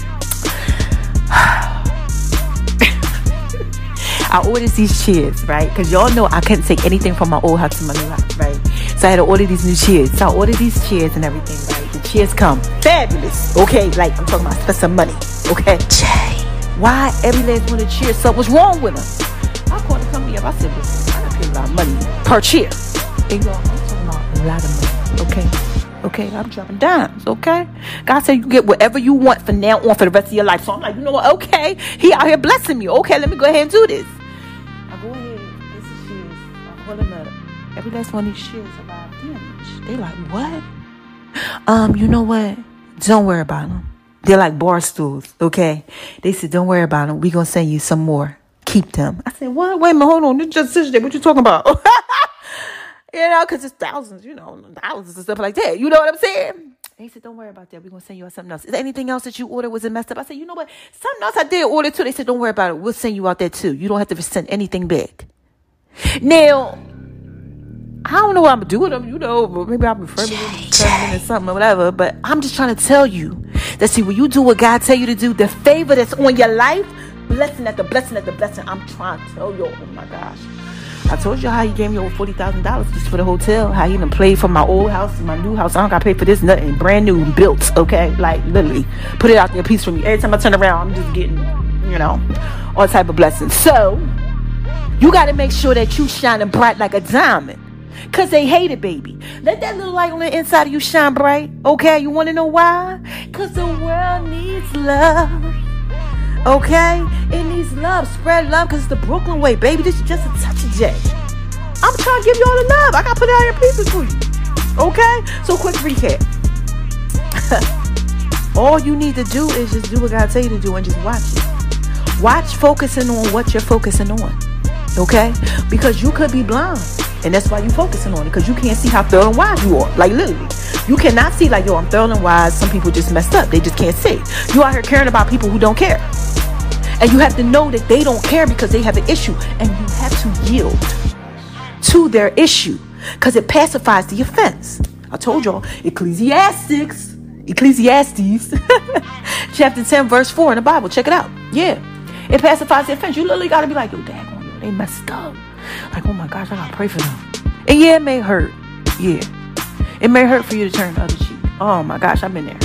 I ordered these chairs, right? Because y'all know I couldn't take anything from my old house to my new house, right? So I had to order these new chairs. So I ordered these chairs and everything, right? The chairs come fabulous. Okay, like I'm talking about spend some money. Okay. Why every last one of the chairs? So what's wrong with them? I called the company up. I said, listen, I gotta pay a lot of money per chair. And y'all, I'm talking about a lot of money. Okay, I'm dropping dimes. Okay, God said you can get whatever you want from now on for the rest of your life. So I'm like, you know what? Okay, he out here blessing me. Okay, let me go ahead and do this. I go ahead. This is chairs. I call them up. Every last one of these chairs are about damage. They like, what? You know what? Don't worry about them. They're like bar stools, okay? They said, don't worry about them. We're going to send you some more. Keep them. I said, what? Wait a minute, hold on. This just Sister Day. What you talking about? You know, because it's thousands, you know, thousands and stuff like that. You know what I'm saying? They said, don't worry about that. We're going to send you something else. Is there anything else that you ordered? Was it messed up? I said, you know what? Something else I did order too. They said, don't worry about it. We'll send you out there too. You don't have to send anything back. Now, I don't know what I'm going to do with them, you know, but maybe I'll be friendly with them or something or whatever. But I'm just trying to tell you that, see, when you do what God tell you to do, the favor that's on your life, blessing after blessing after blessing, I'm trying to tell you, oh my gosh. I told you how he gave me over $40,000 just for the hotel, how he even played for my old house and my new house. I don't got to pay for this, nothing. Brand new, built, okay? Like, literally, put it out there a piece for me. Every time I turn around, I'm just getting, you know, all type of blessings. So, you got to make sure that you shining bright like a diamond. Because they hate it, baby. Let that little light on the inside of you shine bright. Okay? You want to know why? Because the world needs love. Okay? It needs love. Spread love because it's the Brooklyn way, baby. This is just a touch of J. I'm trying to give you all the love. I got to put it out in pieces for you. Okay? So, quick recap. All you need to do is just do what God tell you to do and just watch it. Watch focusing on what you're focusing on. Okay? Because you could be blind. And that's why you're focusing on it. Because you can't see how thorough and wise you are. Like literally. You cannot see like, yo, I'm thorough and wise. Some people just messed up. They just can't see. You out here caring about people who don't care. And you have to know that they don't care because they have an issue. And you have to yield to their issue. Because it pacifies the offense. I told y'all, Ecclesiastes chapter 10 verse 4 in the Bible. Check it out. Yeah. It pacifies the offense. You literally got to be like, yo, daggone, they messed up. Like, oh my gosh, I got to pray for them. And yeah, it may hurt. Yeah. It may hurt for you to turn the other cheek. Oh my gosh, I've been there.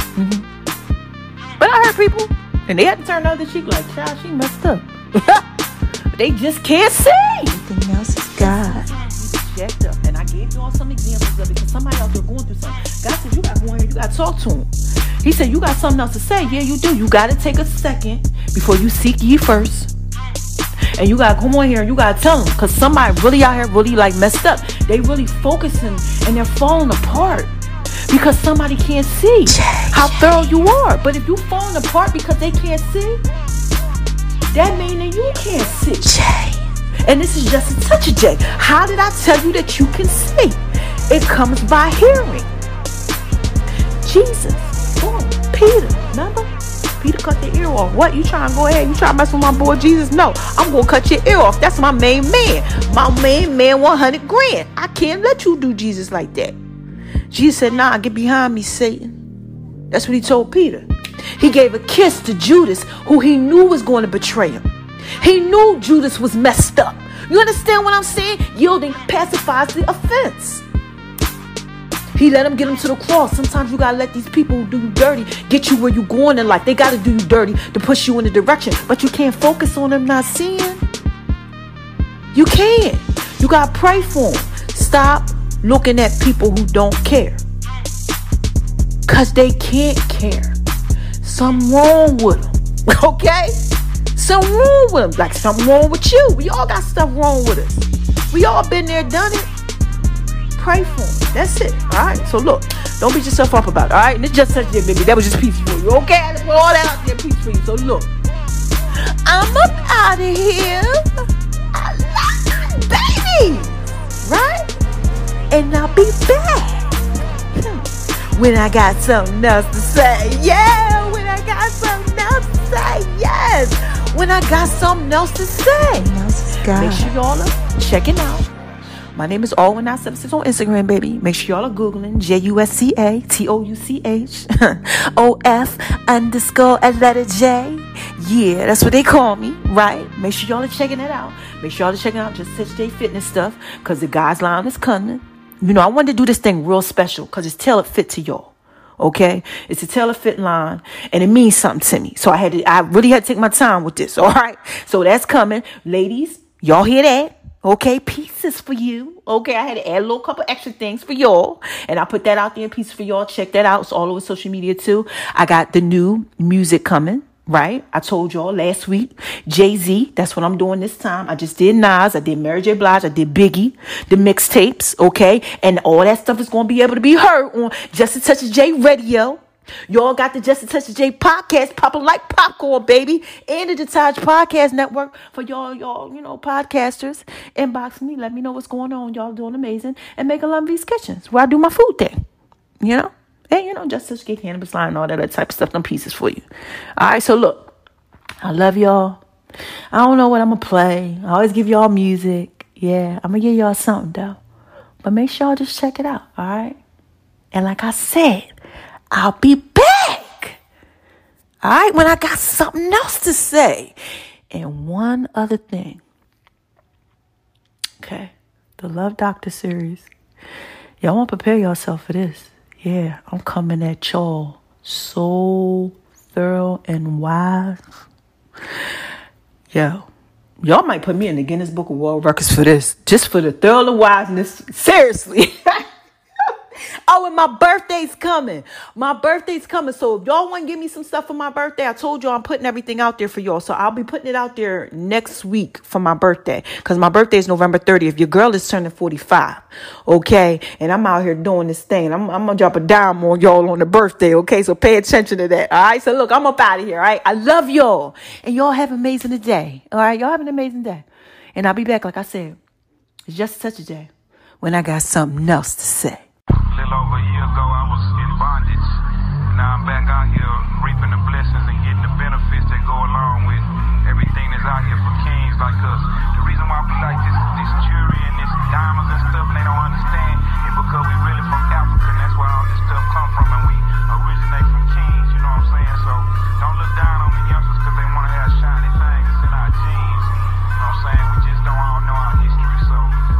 But I heard people, and they had to turn the other cheek like, child, she messed up. They just can't see. Everything else is God. Jacked up. And I gave you all some examples of it because somebody out there going through something. God said, you got to go in here, you got to talk to him. He said, you got something else to say. Yeah, you do. You got to take a second before you seek ye first. And you got to come on here and you got to tell them. Because somebody really out here really like messed up. They really focusing and they're falling apart. Because somebody can't see how thorough you are. But if you falling apart because they can't see, that means that you can't see. And this is just a touch of J. How did I tell you that you can see? It comes by hearing. Jesus. Boom. Peter. Remember? Peter cut the ear off. What? You trying to go ahead? You trying to mess with my boy Jesus? No. I'm going to cut your ear off. That's my main man. My main man, 100 grand. I can't let you do Jesus like that. Jesus said, nah, get behind me, Satan. That's what he told Peter. He gave a kiss to Judas, who he knew was going to betray him. He knew Judas was messed up. You understand what I'm saying? Yielding pacifies the offense. He let him get him to the cross. Sometimes you got to let these people who do you dirty get you where you're going in life. They got to do you dirty to push you in the direction. But you can't focus on them not seeing. You can't. You got to pray for them. Stop looking at people who don't care. Because they can't care. Something wrong with them. Okay? Something wrong with them. Like something wrong with you. We all got stuff wrong with us. We all been there, done it. Pray for them. That's it. Alright? So look, don't beat yourself up about it. Alright? And it's just such a baby. That was just peace for you. Okay? I just put all that out there, peace for you. So look, I'm up out of here. I love my baby. Right? And I'll be back when I got something else to say. Yeah, when I got something else to say. Yes, when I got something else to say. Make sure y'all are checking out. My name is All1976 on Instagram, baby. Make sure y'all are Googling JUSCATOUCH_F_J. Yeah, that's what they call me, right? Make sure y'all are checking it out. Make sure y'all are checking out Just Touch J Fitness stuff, because the guys line is coming. You know, I wanted to do this thing real special because it's tailored fit to y'all. Okay? It's a tailored fit line and it means something to me. So I really had to take my time with this. All right? So that's coming. Ladies, y'all hear that? Okay, pieces for you. Okay, I had to add a little couple extra things for y'all. And I put that out there in pieces for y'all. Check that out. It's all over social media too. I got the new music coming. Right? I told y'all last week, Jay-Z, that's what I'm doing this time. I just did Nas, I did Mary J. Blige, I did Biggie, the mixtapes, okay? And all that stuff is going to be able to be heard on Just a Touch of J Radio. Y'all got the Just a Touch of J podcast popping like popcorn, baby. And the Detaj Podcast Network for y'all, you know, podcasters. Inbox me, let me know what's going on. Y'all doing amazing. And make a Lumby's Kitchens, where I do my food thing, you know? And, you know, Just Touch J Cannabis Line and all that other type of stuff, them pieces for you. All right, so look, I love y'all. I don't know what I'm going to play. I always give y'all music. Yeah, I'm going to give y'all something, though. But make sure y'all just check it out, all right? And like I said, I'll be back, all right, when I got something else to say. And one other thing. Okay, the Love Doctor series. Y'all want to prepare yourself for this. Yeah, I'm coming at y'all so thorough and wise. Yo, y'all might put me in the Guinness Book of World Records for this. Just for the thorough and wiseness. Seriously. Oh, and my birthday's coming. My birthday's coming. So if y'all want to give me some stuff for my birthday, I told y'all I'm putting everything out there for y'all. So I'll be putting it out there next week for my birthday. Because my birthday is November 30th. Your girl is turning 45. Okay? And I'm out here doing this thing. I'm going to drop a dime on y'all on the birthday. Okay? So pay attention to that. All right? So look, I'm up out of here. All right? I love y'all. And y'all have an amazing day. All right? Y'all have an amazing day. And I'll be back, like I said. It's just such a day when I got something else to say. A little over a year ago, I was in bondage. Now I'm back out here reaping the blessings and getting the benefits that go along with everything that's out here for kings like us. The reason why we like this jewelry and this diamonds and stuff, and they don't understand, is because we really from Africa, and that's where all this stuff come from, and we originate from kings, you know what I'm saying? So don't look down on the youngsters because they want to have shiny things. It's in our genes, you know what I'm saying? We just don't all know our history, so.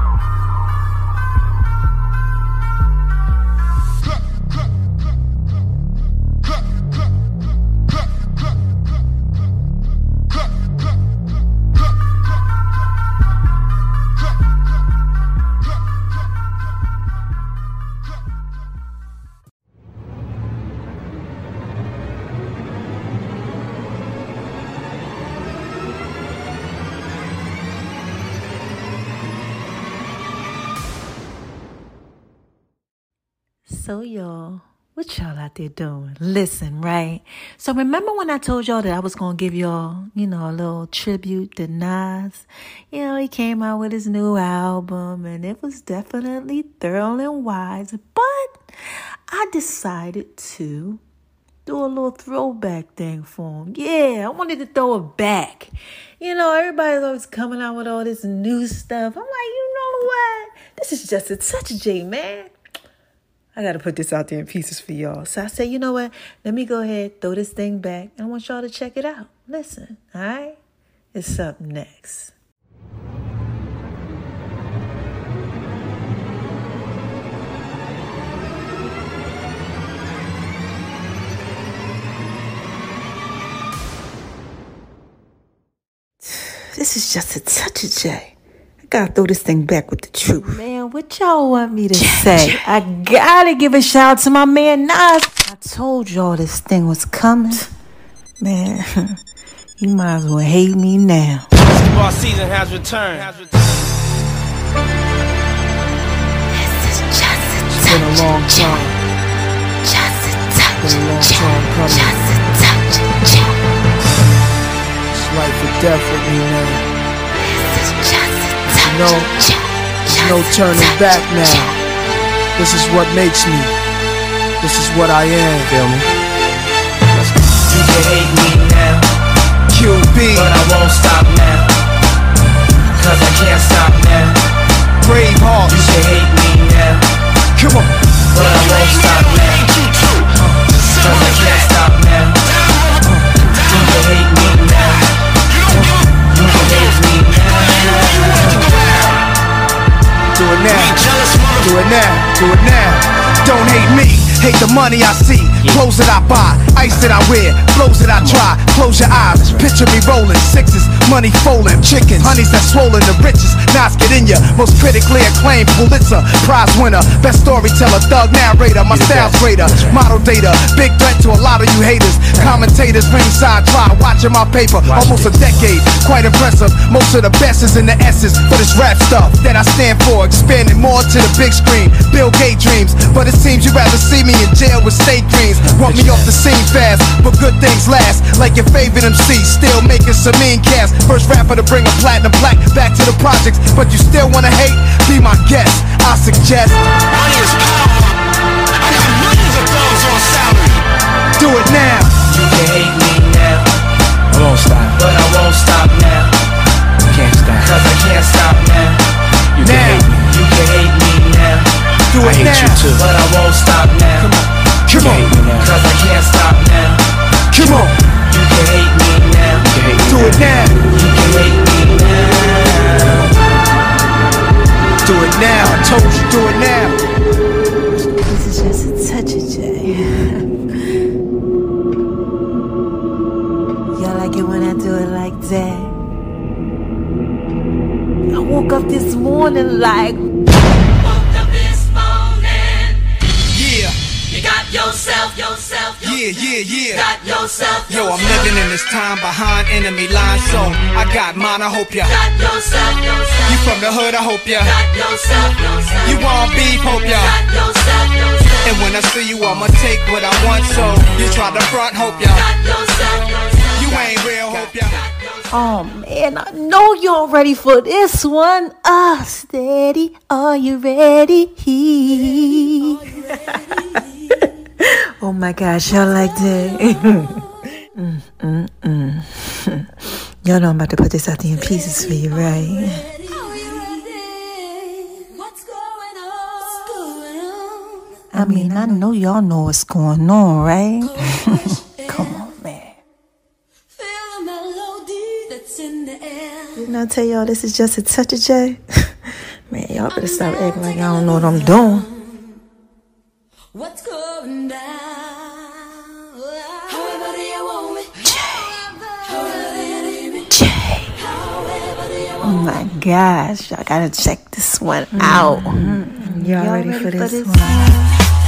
So y'all, what y'all out there doing? Listen, right? So remember when I told y'all that I was going to give y'all, a little tribute to Nas? He came out with his new album and it was definitely thorough and wise. But I decided to do a little throwback thing for him. Yeah, I wanted to throw it back. Everybody's always coming out with all this new stuff. I'm like, you know what? This is just a touch of J, man. I got to put this out there in pieces for y'all. So I said, you know what? Let me go ahead, throw this thing back. And I want y'all to check it out. Listen, all right? It's up next. This is just a touch of J. Gotta throw this thing back with the truth. Man, what y'all want me to say? I gotta give a shout out to my man Nas. I told y'all this thing was coming. Man, you might as well hate me now. Basketball season has returned. This is just a touch. It's been a long time. Just a touch. Been a long time coming. Just a touch. It's life or death with me now. This is just a touch. There's no turning back now. This is what makes me. This is what I am. Feel me? You can hate me now, QB, but I won't stop now, cause I can't stop now. Brave heart. You can hate me now, Come on. but I won't stop now, cause I can't stop now. You can hate me now, you can hate me now. Do it now. Do it now. Do it now. Don't hate me. Hate the money I see, clothes that I buy, ice that I wear, flows that I try. Close your eyes, picture me rolling, sixes, money folding, chickens, honeys that swollen, the richest, Nas get in ya. Most critically acclaimed Pulitzer Prize winner, best storyteller, thug narrator, my style's greater, model data, big threat to a lot of you haters. Commentators ringside try, watching my paper, almost a decade, quite impressive. Most of the best is in the essence for this rap stuff that I stand for, expanding more to the big screen. Bill Gates dreams, but it seems you'd rather see me in jail with state dreams. Want me off the scene fast, but good things last. Like your favorite MC, still making some mean cash. First rapper to bring a platinum plaque back to the projects, but you still wanna hate? Be my guest, I suggest. Money is power. I got millions of dollars on salary. Do it now. You can hate me now, I won't stop. but I won't stop now, Can't stop. cause I can't stop now. You Now, can hate me. you can hate me now, Do it I hate now. you too, but I won't stop now. Come on. Cause I can't stop now. Come on. You can hate me now. Do it now. You can hate me now. Do it now. I told you, do it now. This is just a touch of J. Y'all like it when I do it like that? I woke up this morning like, Yeah. Yeah. Got yourself. Yo, I'm living in this time behind enemy lines, so I got mine. I hope ya got yourself. You from the hood? I hope ya got yourself. You want beef? Hope ya got yourself. And when I see you, I'ma take what I want. So you try to front? Hope ya got yourself. You ain't real? Hope ya. Oh man, I know y'all ready for this one. Steady, are you ready? Oh my gosh, y'all like that? Y'all know I'm about to put this out there in pieces for you, right? I mean, I know y'all know what's going on, right? Come on, man. Didn't I tell y'all this is just a touch of J? Man, y'all better stop acting like y'all don't know what I'm doing. What's going down? However do you want me? Jay. Oh my gosh, y'all gotta check this one out. Y'all ready for this one?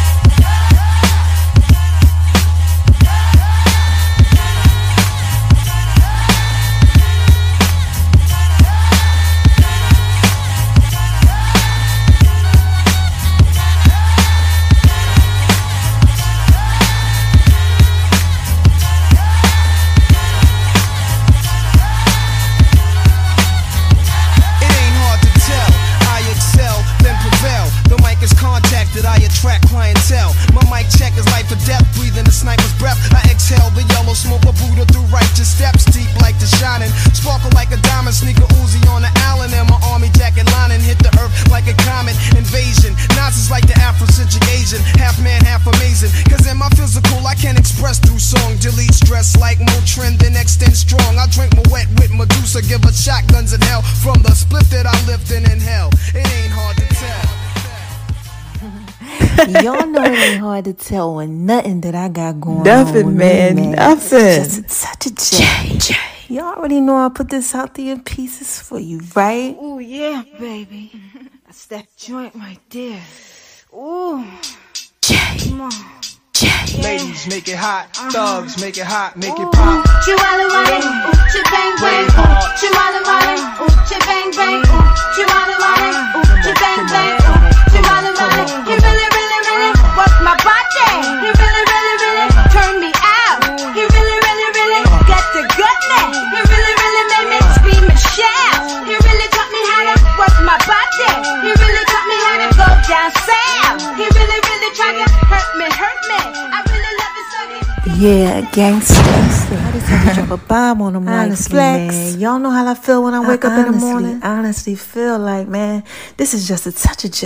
Y'all know it ain't hard to tell when nothing that I got going on. Nothing, man. Nothing. Just such a J. Y'all already know I put this out there in pieces for you, right? Oh, yeah, baby. That's that joint right there. Ooh. J. Come on. J. Ladies, make it hot. Thugs, make it hot. Make it pop. Chihuahua riding, bang bang, Chihuahua riding, bang bang, Chihuahua riding, bang bang, Chihuahua riding. He really work my body. He really turned me out. He really got the goodness. He really made me scream and shout. He really taught me how to work my body. He really taught me how to go down south. He really tried to hurt me. I really love it so deep. Yeah, gangsta. I just had to drop a bomb on them like flex. Man, y'all know how I feel when I wake up in the morning? I honestly feel like, man, this is just a touch of J.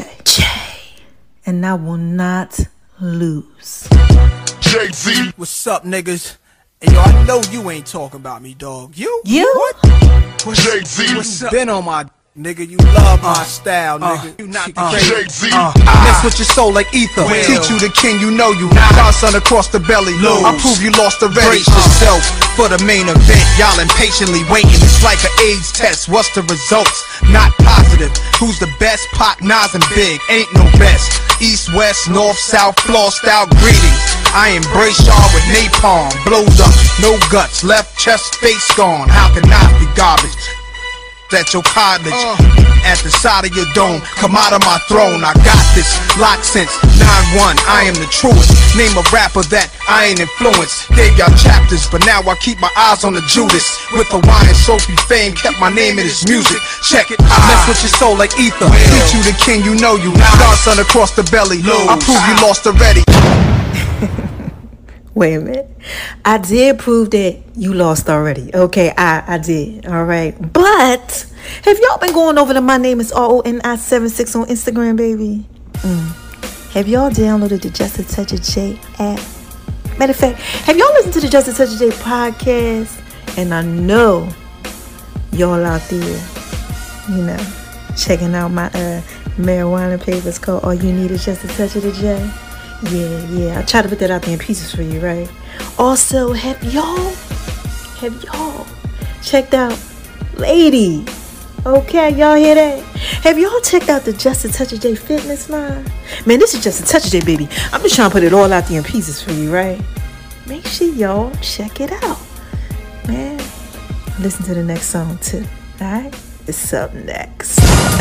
And I will not lose. Jay-Z. What's up, niggas? Hey, yo, I know you ain't talking about me, dog. You? What? Jay-Z. What's up? Been on my nigga, you love my style, nigga. You not the crazy. Mess with your soul like ether. Teach you the king, you know you. Godson across the belly. I prove you lost already. Brace yourself for the main event. Y'all impatiently waiting. It's like an AIDS test. What's the results? Not positive. Who's the best? Pac, Nas, and Big. Ain't no best. East, west, north, south, floor style greetings. I embrace y'all with napalm. Blows up, no guts. Left chest, face gone. How can I be garbage? At your cottage, at the side of your dome, come out of my throne. I got this locked since 9-1. I am the truest. Name a rapper that I ain't influenced. Gave y'all chapters, but now I keep my eyes on the Judas. With Hawaiian Sophie fame, kept my name in his music. Check it, mess with your soul like ether. Teach you the king, you know you. Godson across the belly. I prove you lost already. Wait a minute. I did prove that you lost already. Okay, I did. All right. But have y'all been going over to My Name is RONI76 on Instagram, baby? Have y'all downloaded the Just a Touch of J app? Matter of fact, have y'all listened to the Just a Touch of J podcast? And I know y'all out there, you know, checking out my marijuana papers called All You Need Is Just a Touch of the J. Yeah, I try to put that out there in pieces for you, right? Also, have y'all checked out Lady Okay, y'all hear that? Have y'all checked out the Just a Touch of J fitness line? Man, this is Just a Touch of J, baby. I'm just trying to put it all out there in pieces for you, right? Make sure y'all check it out. Man, listen to the next song too, alright? It's up next.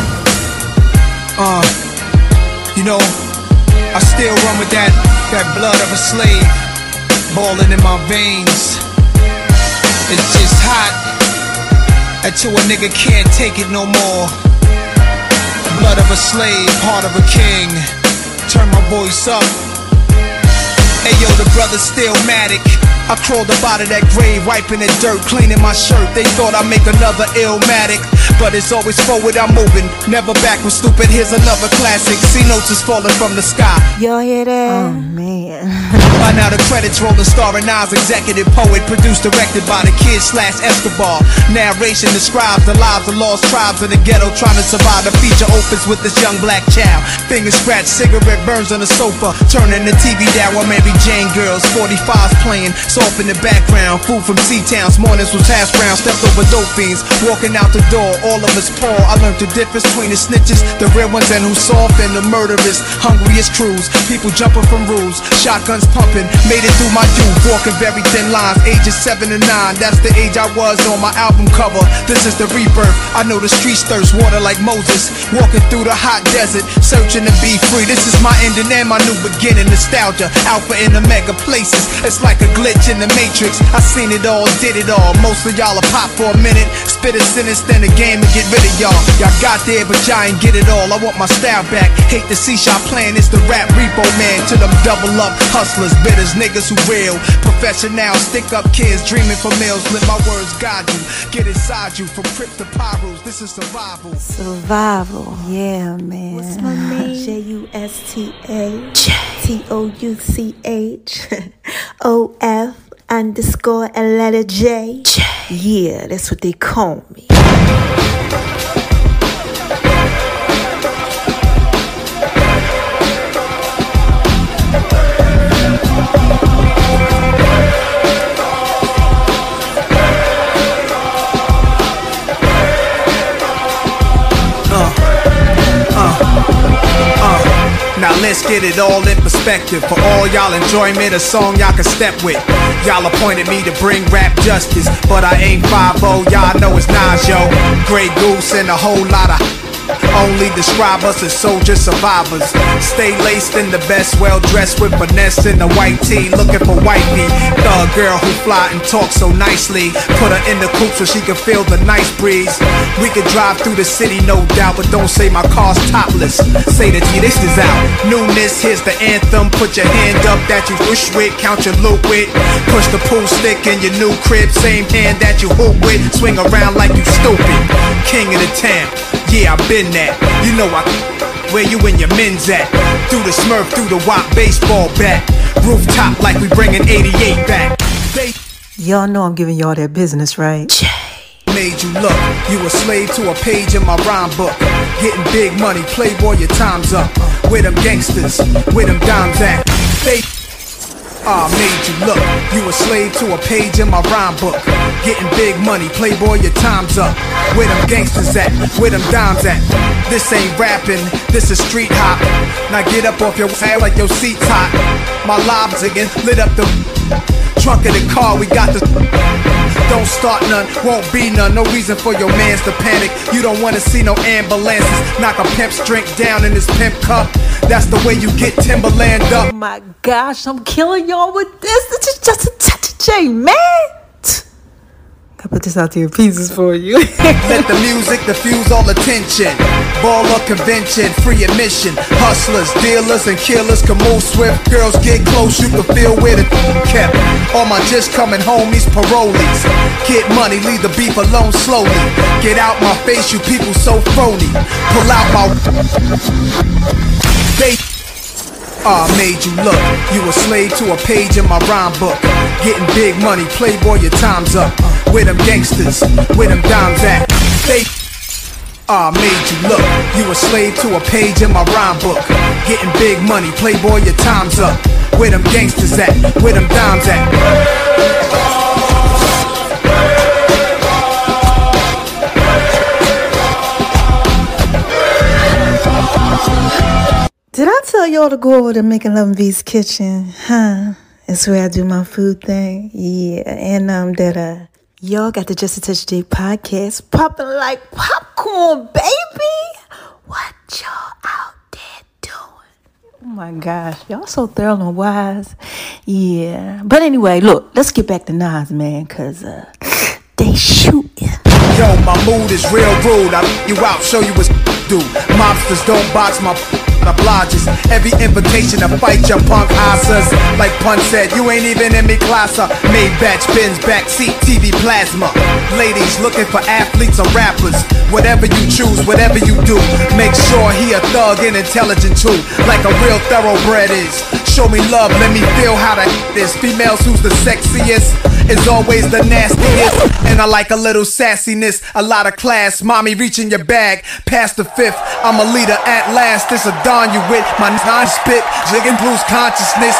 You know, I still run with that blood of a slave boiling in my veins. It's just hot until a nigga can't take it no more. Blood of a slave, heart of a king. Turn my voice up. Hey yo, the brother's still Matic. I crawled up out of that grave, wiping the dirt, cleaning my shirt. They thought I'd make another Illmatic, but it's always forward I'm moving, never backward, stupid. Here's another classic. See notes is falling from the sky. Y'all hear that? Oh man. By now the credits rolling, starring Nas, executive poet, produced, directed by the kid / Escobar. Narration describes the lives of lost tribes in the ghetto trying to survive. The feature opens with this young black child, finger scratch, cigarette burns on the sofa, turning the TV down while Mary Jane girls, 45s playing soft in the background. Food from C-Towns, mornings was hash brown. Stepped over dope fiends, walking out the door, all of us poor. I learned the difference between the snitches, the real ones, and who's soft, and the murderers. Hungriest crews, people jumping from rules, shotguns pumping. Made it through my youth, walking very thin lines, ages 7 and 9. That's the age I was on my album cover. This is the rebirth. I know the streets thirst water like Moses, walking through the hot desert, searching to be free. This is my ending and my new beginning. Nostalgia, alpha and omega places. It's like a glitch in the Matrix. I seen it all, did it all. Most of y'all will pop for a minute, spit a sentence, then a game and get rid of y'all. Y'all got there, but y'all ain't get it all. I want my style back. Hate the C-Shop playing. It's the rap repo man. To them double up hustlers, bitters, niggas who real professional, stick up kids dreaming for meals. Let my words guide you, get inside you. From crypt to pyros, this is survival. Survival, yeah, man. What's my name? JUSTATOUCH_OF_ and letter J. Yeah, that's what they call me. Now let's get it all in perspective. For all y'all enjoyment, a song y'all can step with. Y'all appointed me to bring rap justice, but I ain't 5-0, y'all know it's Nas, yo. Grey Goose and a whole lot of only describe us as soldier survivors. Stay laced in the best, well dressed with finesse in the white tee, looking for wifey. Thug girl who fly and talk so nicely. Put her in the coupe so she can feel the nice breeze. We could drive through the city, no doubt, but don't say my car's topless. Say that this is out. Newness, here's the anthem. Put your hand up that you wish with, count your loot with. Push the pool stick in your new crib, same hand that you hoop with. Swing around like you stupid. King of the town. Yeah, I've been that. You know where you and your men's at. Through the Smurf, through the WAP baseball bat. Rooftop like we bringing 88 back. Y'all know I'm giving y'all that business, right? Made you look, you a slave to a page in my rhyme book. Getting big money, playboy, your time's up. Where them gangsters, where them dimes at? Made you look, you a slave to a page in my rhyme book. Getting big money, playboy, your time's up. Where them gangsters at, where them dimes at? This ain't rapping, this is street hop. Now get up off your head like your seat's hot. My lobs again, lit up the trunk of the car, we got the. Don't start none, won't be none. No reason for your mans to panic. You don't wanna see no ambulances. Knock a pimp's drink down in his pimp cup. That's the way you get Timberland up. Oh my gosh, I'm killing y'all with this. This is just a touch of J, man. I put this out there in pieces for you. Let the music diffuse all attention. Baller convention, free admission. Hustlers, dealers, and killers can move swift. Girls get close, you can feel where the kept. All my just coming homies, parolees. Get money, leave the beef alone slowly. Get out my face, you people so phony. Pull out my. They made you look, you a slave to a page in my rhyme book. Getting big money, playboy, your time's up. Where them gangsters, where them dimes at? They made you look, you a slave to a page in my rhyme book. Getting big money, playboy, your time's up. Where them gangsters at, where them dimes at? tell y'all to go over to Making Love and V's Kitchen, huh? It's where I do my food thing. Yeah, and that y'all got the Just a Touch J podcast popping like popcorn, baby. What y'all out there doing? Oh my gosh, y'all so thorough and wise. Yeah, but anyway, look, let's get back to Nas, man, cause they shooting. Yo, my mood is real rude. I you out, show you what's do. Mobsters don't box my obliges. Every invitation to fight your punk asses. Like Pun said, you ain't even in me class. Made batch bins, backseat, TV plasma. Ladies looking for athletes or rappers. Whatever you choose, whatever you do, make sure he a thug and intelligent too, like a real thoroughbred is. Show me love, let me feel how to this. Females who's the sexiest is always the nastiest. And I like a little sassiness, a lot of class. Mommy reaching your bag, past the fifth. I'm a leader at last. This a dawn you with my non-spit, jigging blues consciousness.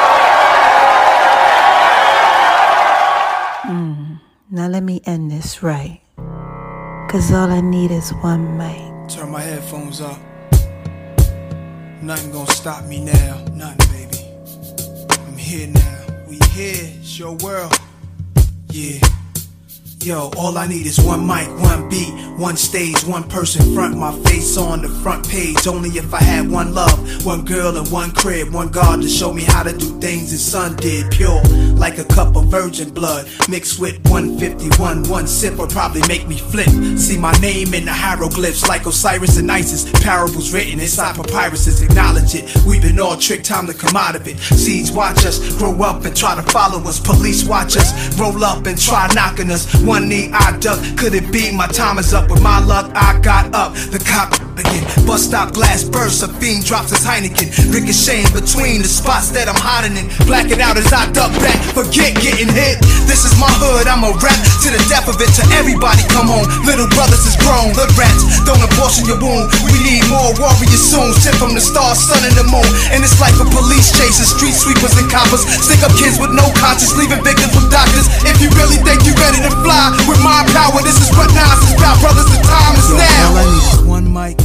Now let me end this right, cause all I need is one mic. Turn my headphones up. Nothing gonna stop me now. Nothing, baby. I'm here now. We here. It's your world. Yeah. Yo, all I need is one mic, one beat, one stage, one person front, my face on the front page. Only if I had one love, one girl and one crib, one God to show me how to do things his son did. Pure, like a cup of virgin blood, mixed with 151. One sip would probably make me flip. See my name in the hieroglyphs, like Osiris and Isis. Parables written inside papyruses, acknowledge it. We've been all tricked, time to come out of it. Seeds watch us grow up and try to follow us. Police watch us roll up and try knocking us. One knee I duck, could it be my time is up? With my luck I got up, the cop again. Bus stop glass bursts, a fiend drops his Heineken. Ricocheting between the spots that I'm hiding in. Blacking out as I duck back, forget getting hit. This is my hood, I'm a rap to the death of it. To everybody come home, little brothers is grown. Hood rats, don't abortion your wound. We need more warriors soon. Sent from the stars, sun and the moon. And it's like a police chasing street sweepers and coppers. Stick up kids with no conscience, leaving victims with doctors. If you really think you ready to fly with my power, this is what Nas is about, brothers. The time is now. All I need is one mic.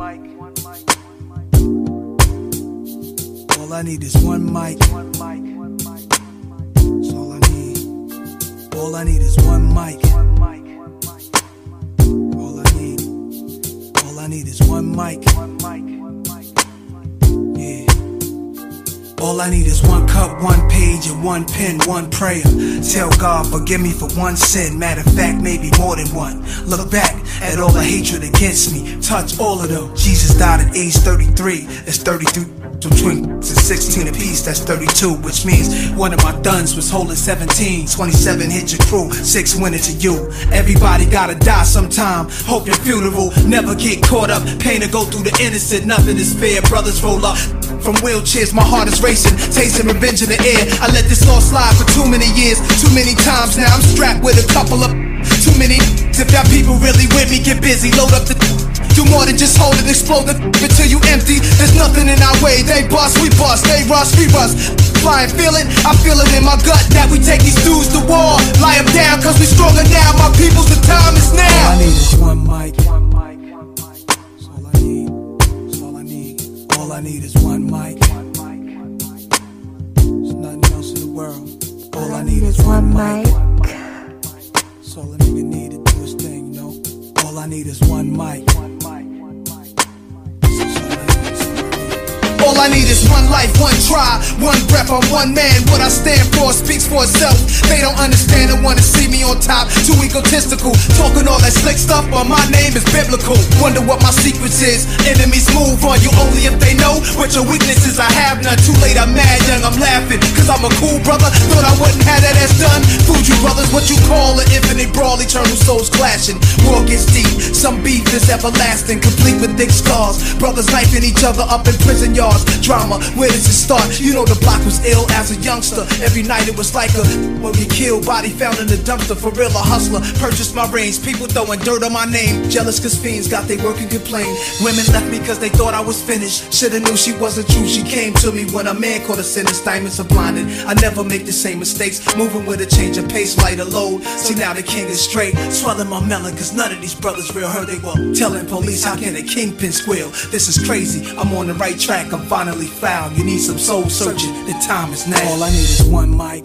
All I need is one mic. That's all I need. All I need is one mic. All I need is one mic. Yeah. All I need is one cup, one page, and one pen, one prayer. Tell God, forgive me for one sin. Matter of fact, maybe more than one. Look back at all the hatred against me. Touch all of them. Jesus died at age 33. That's 33. Between 16 apiece, that's 32, which means one of my duns was holding 17. 27 hit your crew, 6 went into you. Everybody gotta die sometime. Hope your funeral never get caught up. Pain to go through the innocent, nothing is fair. Brothers roll up from wheelchairs, my heart is racing, tasting revenge in the air. I let this all slide for too many years, too many times now. I'm strapped with a couple of too many. If y'all people really with me, get busy, load up the. Do more than just hold it, explode the until you empty. There's nothing in our way. They bust, we bust. They rush, we rush. Flying, feel it, I feel it in my gut that we take these dudes to war. Lie them down, cause we stronger now. My people's, the time is now. All I need is one mic. That's all I need. That's all I need. All I need is one mic. There's nothing else in the world. All I need is one mic. That's all a nigga need to do his thing, you know. All I need is one mic. All I need is one life, one try, one breath, I'm one man. What I stand for speaks for itself. They don't understand and wanna see me on top. Too egotistical, talking all that slick stuff, but my name is biblical. Wonder what my secrets is. Enemies move on you only if they know what your weaknesses. I have none. Too late, I'm mad, young, I'm laughing, cause I'm a cool brother. Thought I wouldn't have that as done. Food you brothers, what you call an infinite brawl, eternal souls clashing. War gets deep, some beef is everlasting, complete with thick scars. Brothers knifing each other up in prison yards. Drama, where does it start? You know the block was ill as a youngster. Every night it was like a when we killed, body found in the dumpster. For real, a hustler, purchased my range. People throwing dirt on my name. Jealous cause fiends got they work and complain. Women left me cause they thought I was finished. Shoulda knew she wasn't true. She came to me when a man caught a sentence. Diamonds are blinded. I never make the same mistakes. Moving with a change of pace, lighter load. See now the king is straight. Swelling my melon cause none of these brothers real. Heard they were telling police how can a kingpin squeal. This is crazy. I'm on the right track. I'm finally found. You need some soul searching. The time is now. All I need is one mic.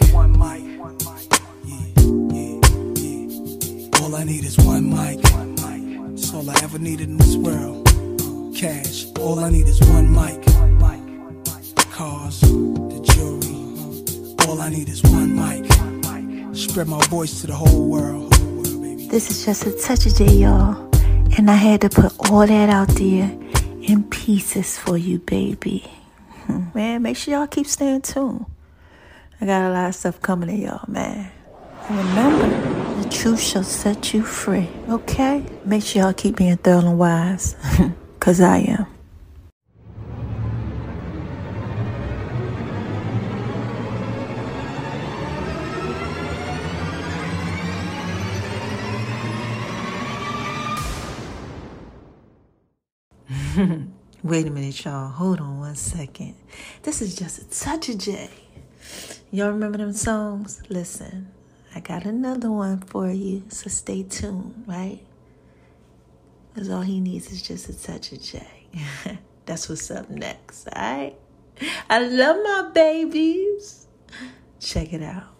All I need is one mic. That's all I ever needed in this world. Cash. All I need is one mic. Cars, the jewelry. All I need is one mic. Spread my voice to the whole world. Baby. This is just a touch of J, y'all. And I had to put all that out there in pieces for you, baby. Man, make sure y'all keep staying tuned. I got a lot of stuff coming to y'all, man. And remember, the truth shall set you free, okay? Make sure y'all keep being thorough and wise, because I am. Wait a minute, y'all. Hold on one second. This is just a touch of J. Y'all remember them songs? Listen, I got another one for you, so stay tuned, right? Because all he needs is just a touch of J. That's what's up next, all right? I love my babies. Check it out.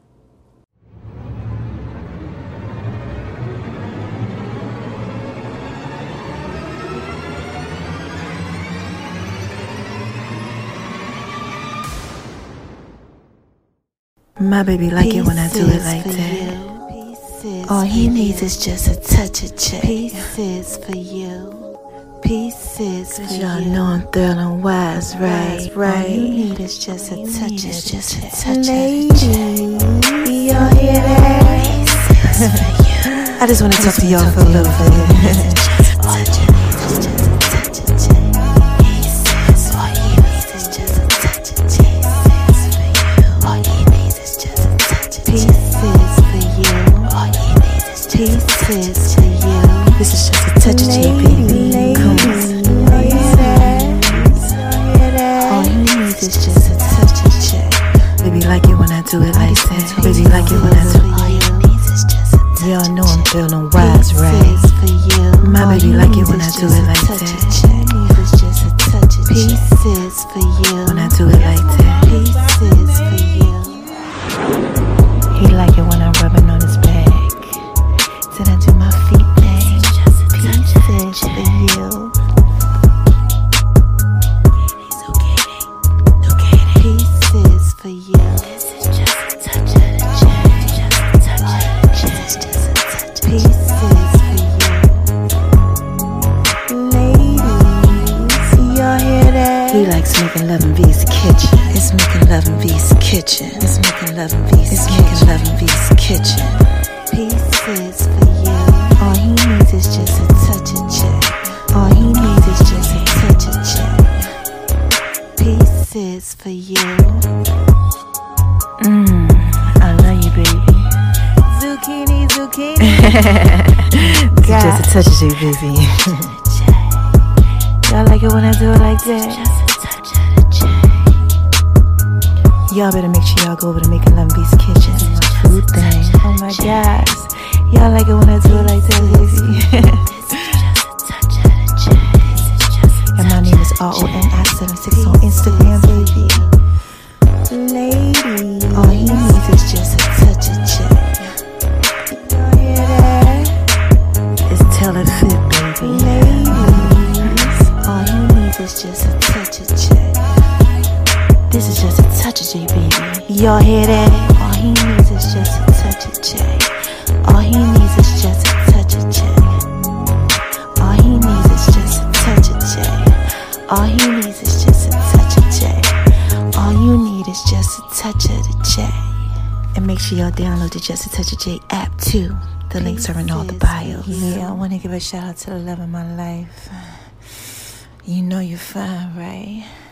My baby like it when I do it like that. All he needs is just a touch of J. Pieces for you. Pieces for you. Y'all know I'm thorough and wise, right? All you need is just a touch of J. Lady, y'all hear that? I just want to talk to y'all for a little bit. Pieces for you. This is just a touch of J, baby. Come on. All you need is just a touch of J. Baby like it when I do it like that. Baby like it when I do it. Y'all know I'm feeling wise, right? My baby like it when I do it like that. Pieces for you. When I do it like that. Pieces for you. He like it when I'm rubbing on his back. Then I do my feet thing. Pieces for you. Pieces for you. This is just a touch of the J. Pieces for you. Ladies, y'all hear that? He likes making love and V's kitchen. It's making love and V's kitchen. It's making love and V's. It's making love and V's kitchen. Pieces for you. All he needs is just a touch of J. All he needs is just a touch of J. Pieces for you. I love you, baby. Zucchini, zucchini. Just a touch of J, baby. Y'all like it when I do it like that? Just a touch of J. Y'all better make sure y'all go over to Making Love Beast Kitchen. Food thing. Oh my gosh. Y'all like it when I do it like that, baby. And my name is RONI76 on Instagram, baby. Lady, all he needs is just a touch of J. Y'all hear that? It's tell it fit, baby. Ladies, all he needs is just a touch of J. This is just a touch of J, baby. Y'all hear that? All he needs is just a touch of J. All he needs is just a touch of J. All he needs is just a touch of J. All he needs is just a touch of J. All you need is just a touch of the J. And make sure y'all download the Just a Touch of J app too. The links are in all the bios. Yeah, I want to give a shout out to the love of my life. You know you're fine, right?